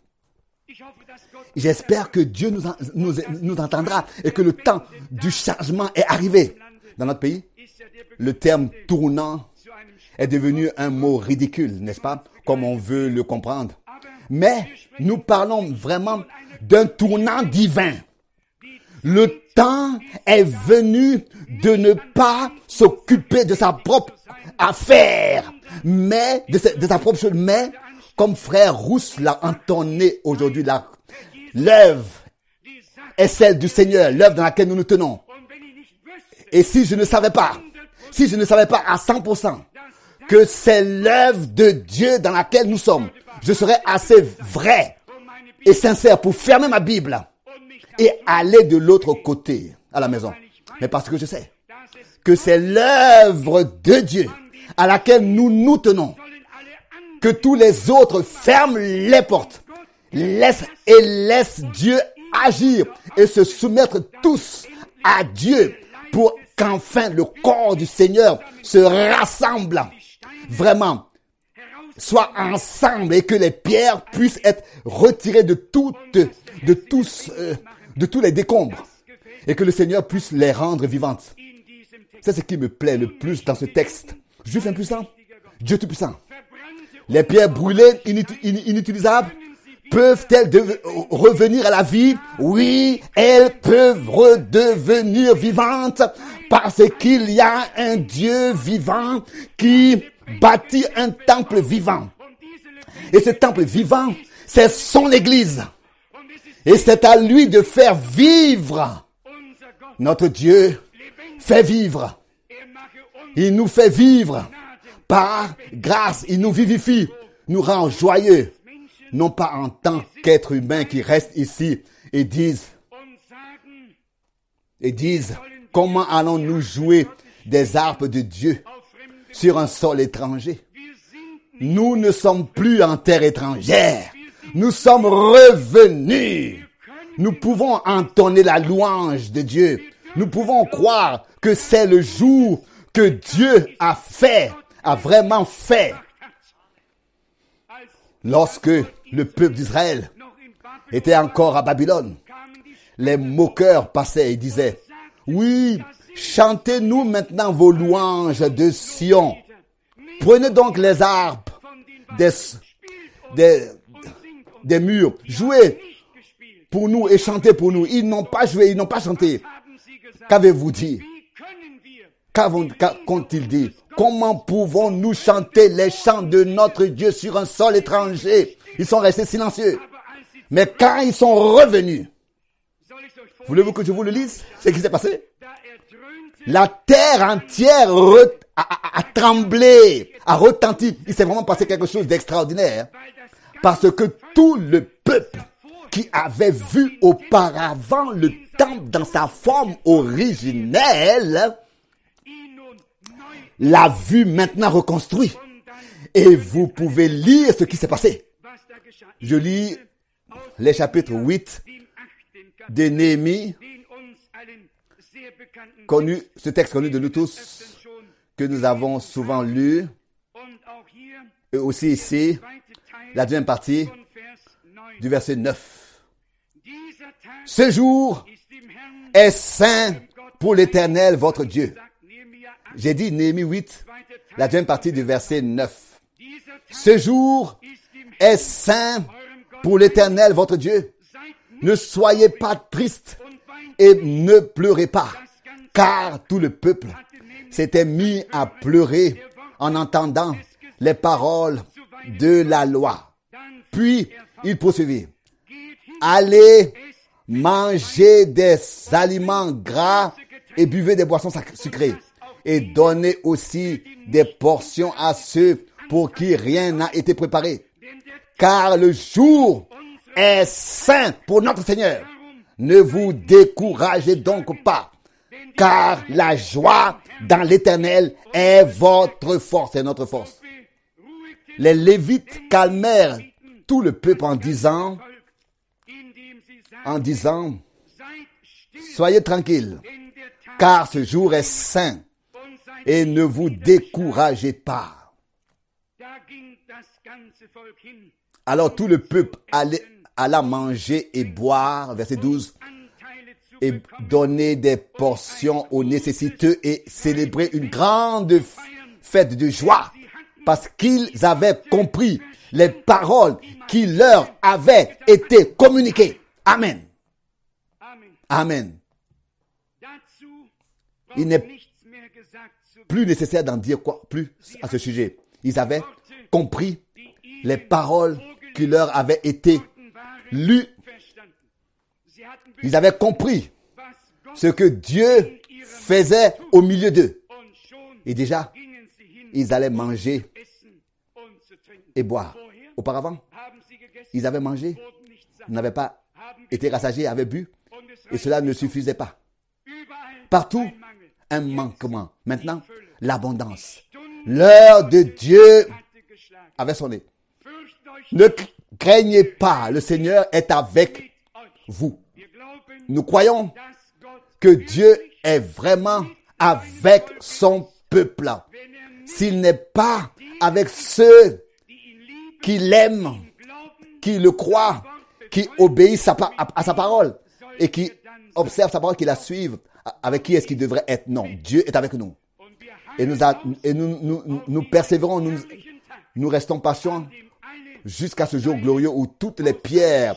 J'espère que Dieu nous, en, nous, nous entendra et que le temps du changement est arrivé. Dans notre pays, le terme tournant est devenu un mot ridicule, n'est-ce pas, comme on veut le comprendre. Mais nous parlons vraiment d'un tournant divin. Le temps est venu de ne pas s'occuper de sa propre affaire, mais de sa, de sa propre chose. Mais, comme frère Rousse l'a entonné aujourd'hui, la, l'œuvre est celle du Seigneur, l'œuvre dans laquelle nous nous tenons. Et si je ne savais pas, si je ne savais pas à cent pour cent que c'est l'œuvre de Dieu dans laquelle nous sommes, je serais assez vrai et sincère pour fermer ma Bible et aller de l'autre côté à la maison. Mais parce que je sais que c'est l'œuvre de Dieu à laquelle nous nous tenons, que tous les autres ferment les portes, laissent et laissent Dieu agir et se soumettre tous à Dieu pour qu'enfin le corps du Seigneur se rassemble vraiment, soit ensemble et que les pierres puissent être retirées de toutes, de tous, euh, de tous les décombres et que le Seigneur puisse les rendre vivantes. C'est ce qui me plaît le plus dans ce texte. Juif impuissant, Dieu tout-puissant. Les pierres brûlées, inut- inutilisables, peuvent-elles de- revenir à la vie? Oui, elles peuvent redevenir vivantes parce qu'il y a un Dieu vivant qui bâtit un temple vivant. Et ce temple vivant, c'est son Église. Et c'est à lui de faire vivre. Notre Dieu fait vivre. Il nous fait vivre. Par grâce, il nous vivifie, nous rend joyeux. Non pas en tant qu'être humain qui reste ici et disent, et disent, comment allons-nous jouer des harpes de Dieu sur un sol étranger? Nous ne sommes plus en terre étrangère. Nous sommes revenus. Nous pouvons entonner la louange de Dieu. Nous pouvons croire que c'est le jour que Dieu a fait, a vraiment fait. Lorsque le peuple d'Israël était encore à Babylone, les moqueurs passaient et disaient, oui, chantez-nous maintenant vos louanges de Sion. Prenez donc les harpes des, des, des murs, jouez pour nous et chantez pour nous. Ils n'ont pas joué, ils n'ont pas chanté. Qu'avez-vous dit? Qu'ont-ils dit? Comment pouvons-nous chanter les chants de notre Dieu sur un sol étranger? Ils sont restés silencieux. Mais quand ils sont revenus, voulez-vous que je vous le lise? Ce qui s'est passé? La terre entière re- a, a, a tremblé, a retenti. Il s'est vraiment passé quelque chose d'extraordinaire. Parce que tout le peuple qui avait vu auparavant le temple dans sa forme originelle l'a vu maintenant reconstruit. Et vous pouvez lire ce qui s'est passé. Je lis les chapitres huit de Néhémie, connu, ce texte connu de nous tous, que nous avons souvent lu, et aussi ici, la deuxième partie du verset neuf. Ce jour est saint pour l'Éternel, votre Dieu. J'ai dit Néhémie huit, la deuxième partie du verset neuf. Ce jour est saint pour l'Éternel, votre Dieu. Ne soyez pas tristes et ne pleurez pas, car tout le peuple s'était mis à pleurer en entendant les paroles de la loi. Puis, il poursuivit. Allez manger des aliments gras et buvez des boissons sucrées. Et donnez aussi des portions à ceux pour qui rien n'a été préparé. Car le jour est saint pour notre Seigneur. Ne vous découragez donc pas, car la joie dans l'Éternel est votre force, c'est notre force. Les Lévites calmèrent tout le peuple en disant, en disant, soyez tranquilles, car ce jour est saint, et ne vous découragez pas. Alors tout le peuple allait, alla manger et boire, verset douze, et donner des portions aux nécessiteux et célébrer une grande fête de joie, parce qu'ils avaient compris les paroles qui leur avaient été communiquées. Amen. Amen. Il n'est plus nécessaire d'en dire quoi plus à ce sujet. Ils avaient compris les paroles qui leur avaient été lues. Ils avaient compris ce que Dieu faisait au milieu d'eux. Et déjà, ils allaient manger et boire. Auparavant, ils avaient mangé, n'avaient pas été rassasiés, avaient bu, et cela ne suffisait pas. Partout, un manquement. Maintenant, l'abondance. L'heure de Dieu avait sonné. Ne craignez pas, le Seigneur est avec vous. Nous croyons que Dieu est vraiment avec son peuple. S'il n'est pas avec ceux qui l'aiment, qui le croient, qui obéissent à, à, à sa parole et qui observent sa parole, qui la suivent, avec qui est-ce qu'il devrait être? Non, Dieu est avec nous. Et nous, a, et nous, nous, nous persévérons, nous, nous restons patients jusqu'à ce jour glorieux où toutes les pierres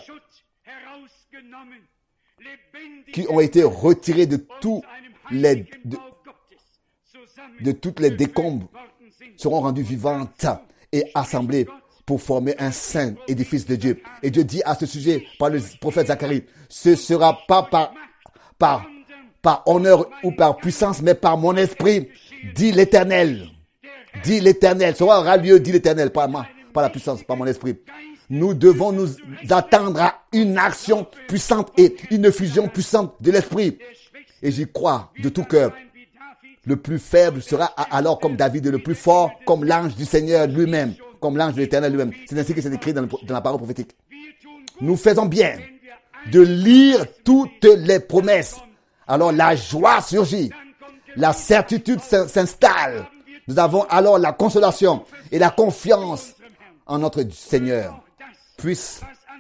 qui ont été retirées de tous les, de, de toutes les décombres seront rendues vivantes et assemblées pour former un saint édifice de Dieu. Et Dieu dit à ce sujet par le prophète Zacharie, ce ne sera pas par, par, par honneur ou par puissance, mais par mon esprit, dit l'Éternel. Dit l'Éternel. Cela aura lieu, dit l'Éternel, pas moi, pas la puissance, pas mon esprit. Nous devons nous attendre à une action puissante et une fusion puissante de l'esprit. Et j'y crois de tout cœur. Le plus faible sera alors comme David et le plus fort comme l'ange du Seigneur lui-même, comme l'ange de l'Éternel lui-même. C'est ainsi que c'est écrit dans, le, dans la parole prophétique. Nous faisons bien de lire toutes les promesses. Alors la joie surgit, la certitude s'installe. Nous avons alors la consolation et la confiance en notre Seigneur. Puisse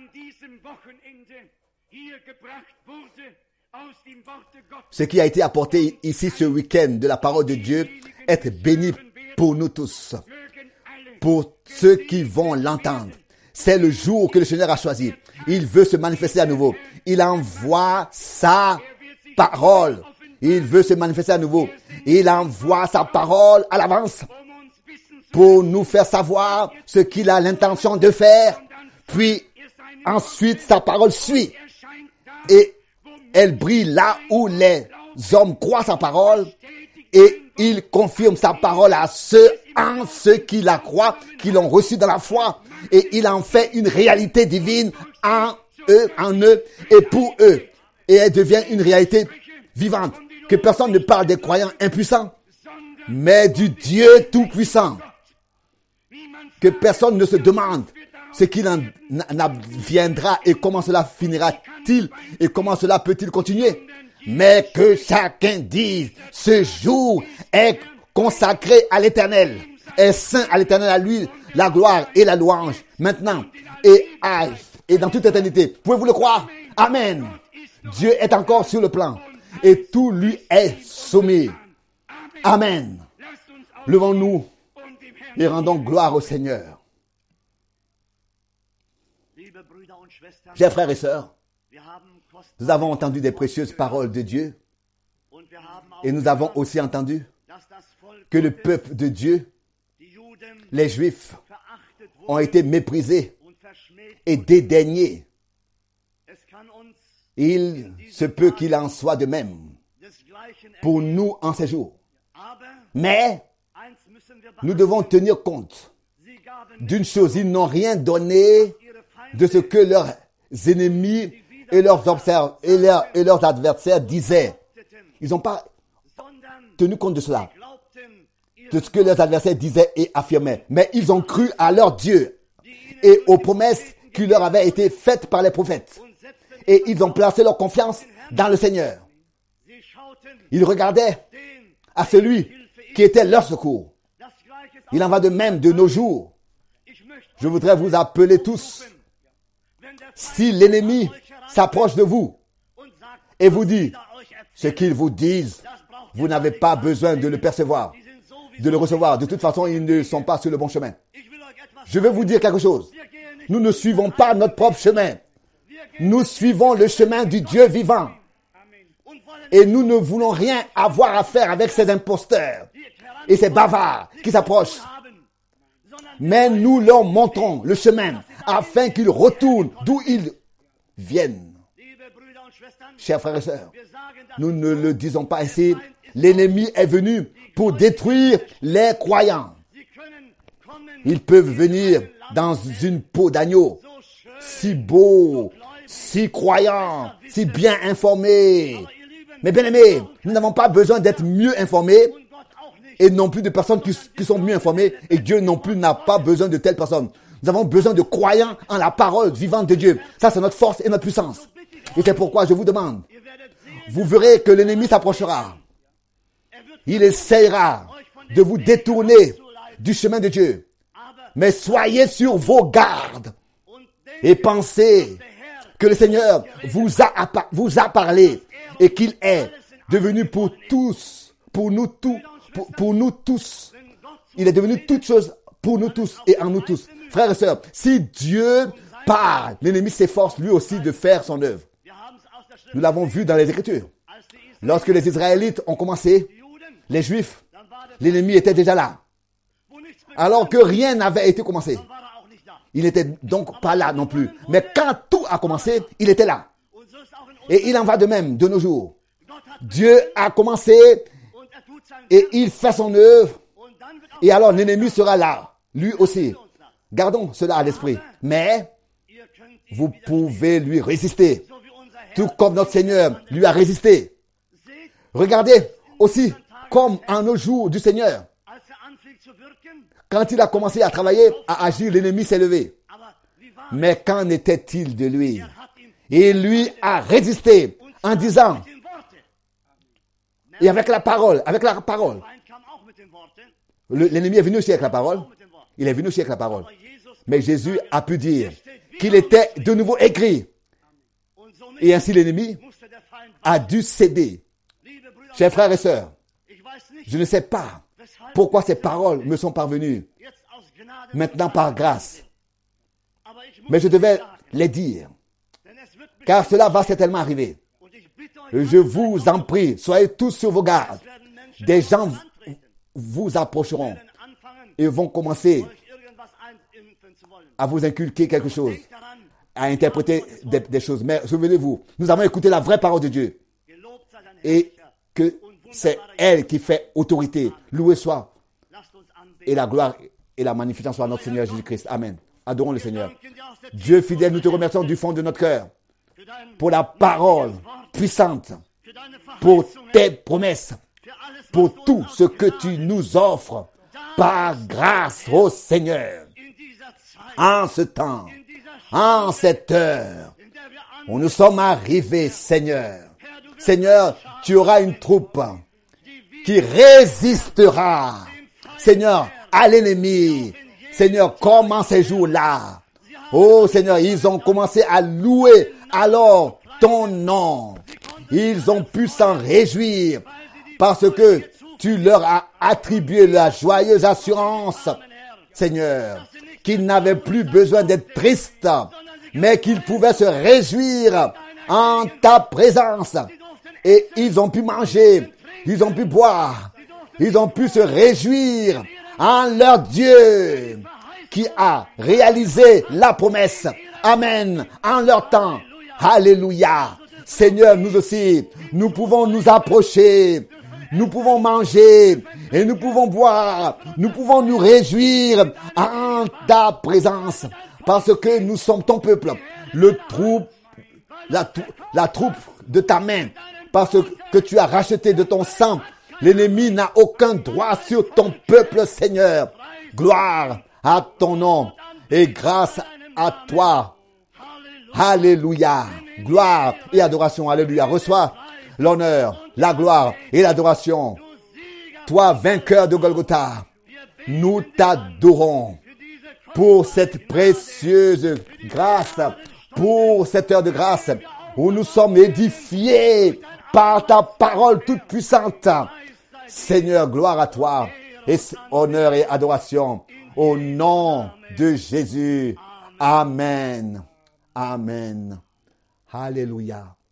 ce qui a été apporté ici ce week-end de la parole de Dieu être béni pour nous tous, pour ceux qui vont l'entendre. C'est le jour que le Seigneur a choisi. Il veut se manifester à nouveau. Il envoie sa parole. Il veut se manifester à nouveau. Il envoie sa parole à l'avance pour nous faire savoir ce qu'il a l'intention de faire. Puis, ensuite, sa parole suit. Et elle brille là où les hommes croient sa parole. Et il confirme sa parole à ceux, en ceux qui la croient, qui l'ont reçue dans la foi. Et il en fait une réalité divine en eux, en eux et pour eux. Et elle devient une réalité vivante. Que personne ne parle des croyants impuissants, mais du Dieu tout-puissant. Que personne ne se demande ce qu'il en adviendra et comment cela finira-t-il et comment cela peut-il continuer. Mais que chacun dise, ce jour est consacré à l'Éternel, est saint à l'Éternel, à lui la gloire et la louange, maintenant et à, et dans toute éternité. Pouvez-vous le croire? Amen. Dieu est encore sur le plan et tout lui est soumis. Amen. Levons-nous et rendons gloire au Seigneur. Chers frères et sœurs, nous avons entendu des précieuses paroles de Dieu et nous avons aussi entendu que le peuple de Dieu, les Juifs, ont été méprisés et dédaignés. Il se peut qu'il en soit de même pour nous en ces jours. Mais nous devons tenir compte d'une chose, ils n'ont rien donné de ce que leurs ennemis et leurs, observ- et leurs, et leurs adversaires disaient. Ils n'ont pas tenu compte de cela, de ce que leurs adversaires disaient et affirmaient. Mais ils ont cru à leur Dieu et aux promesses qui leur avaient été faites par les prophètes. Et ils ont placé leur confiance dans le Seigneur. Ils regardaient à celui qui était leur secours. Il en va de même de nos jours. Je voudrais vous appeler tous. Si l'ennemi s'approche de vous et vous dit ce qu'ils vous disent, vous n'avez pas besoin de le percevoir, de le recevoir. De toute façon, ils ne sont pas sur le bon chemin. Je vais vous dire quelque chose. Nous ne suivons pas notre propre chemin. Nous suivons le chemin du Dieu vivant. Et nous ne voulons rien avoir à faire avec ces imposteurs et ces bavards qui s'approchent. Mais nous leur montrons le chemin afin qu'ils retournent d'où ils viennent. Chers frères et sœurs, nous ne le disons pas ici. L'ennemi est venu pour détruire les croyants. Ils peuvent venir dans une peau d'agneau, si beau, si croyant, si bien informé. Mais bien aimés, nous n'avons pas besoin d'être mieux informés et non plus de personnes qui, qui sont mieux informées, et Dieu non plus n'a pas besoin de telles personnes. Nous avons besoin de croyants en la parole vivante de Dieu. Ça, c'est notre force et notre puissance. Et c'est pourquoi je vous demande, vous verrez que l'ennemi s'approchera. Il essayera de vous détourner du chemin de Dieu. Mais soyez sur vos gardes et pensez que le Seigneur vous a, vous a parlé et qu'il est devenu pour tous, pour nous tous, pour, pour nous tous. Il est devenu toute chose pour nous tous et en nous tous. Frères et sœurs, si Dieu parle, l'ennemi s'efforce lui aussi de faire son œuvre. Nous l'avons vu dans les Écritures. Lorsque les Israélites ont commencé, les Juifs, l'ennemi était déjà là. Alors que rien n'avait été commencé. Il n'était donc pas là non plus. Mais quand tout a commencé, il était là. Et il en va de même de nos jours. Dieu a commencé et il fait son œuvre. Et alors l'ennemi sera là, lui aussi. Gardons cela à l'esprit. Mais vous pouvez lui résister. Tout comme notre Seigneur lui a résisté. Regardez aussi comme en nos jours du Seigneur. Quand il a commencé à travailler, à agir, l'ennemi s'est levé. Mais qu'en était-il de lui? Il lui a résisté en disant, et avec la parole, avec la parole. Le, l'ennemi est venu aussi avec la parole. Il est venu aussi avec la parole. Mais Jésus a pu dire qu'il était de nouveau écrit. Et ainsi l'ennemi a dû céder. Chers frères et sœurs, je ne sais pas pourquoi ces paroles me sont parvenues maintenant par grâce. Mais je devais les dire, car cela va certainement arriver. Je vous en prie, soyez tous sur vos gardes. Des gens vous approcheront et vont commencer à vous inculquer quelque chose, à interpréter des, des choses. Mais souvenez-vous, nous avons écouté la vraie parole de Dieu et que c'est elle qui fait autorité. Loué soit et la gloire et la magnificence soit à notre Seigneur Jésus-Christ. Amen. Adorons le Seigneur. Dieu fidèle, nous te remercions du fond de notre cœur pour la parole puissante, pour tes promesses, pour tout ce que tu nous offres par grâce au Seigneur. En ce temps, en cette heure, où nous sommes arrivés, Seigneur. Seigneur, tu auras une troupe qui résistera, Seigneur, à l'ennemi. Seigneur, comme en ces jours-là, oh Seigneur, ils ont commencé à louer alors ton nom. Ils ont pu s'en réjouir parce que tu leur as attribué la joyeuse assurance, Seigneur, qu'ils n'avaient plus besoin d'être tristes, mais qu'ils pouvaient se réjouir en ta présence. Et ils ont pu manger, ils ont pu boire, ils ont pu se réjouir en leur Dieu qui a réalisé la promesse. Amen. En leur temps. Alléluia. Seigneur, nous aussi, nous pouvons nous approcher, nous pouvons manger et nous pouvons boire, nous pouvons nous réjouir en ta présence parce que nous sommes ton peuple, le troupe, la, la troupe de ta main, parce que tu as racheté de ton sang. L'ennemi n'a aucun droit sur ton peuple, Seigneur. Gloire à ton nom et grâce à toi. Alléluia. Gloire et adoration. Alléluia. Reçois l'honneur, la gloire et l'adoration. Toi, vainqueur de Golgotha, nous t'adorons pour cette précieuse grâce, pour cette heure de grâce où nous sommes édifiés par ta parole toute puissante. Seigneur, gloire à toi et honneur et adoration au nom de Jésus. Amen. Amen. Alléluia.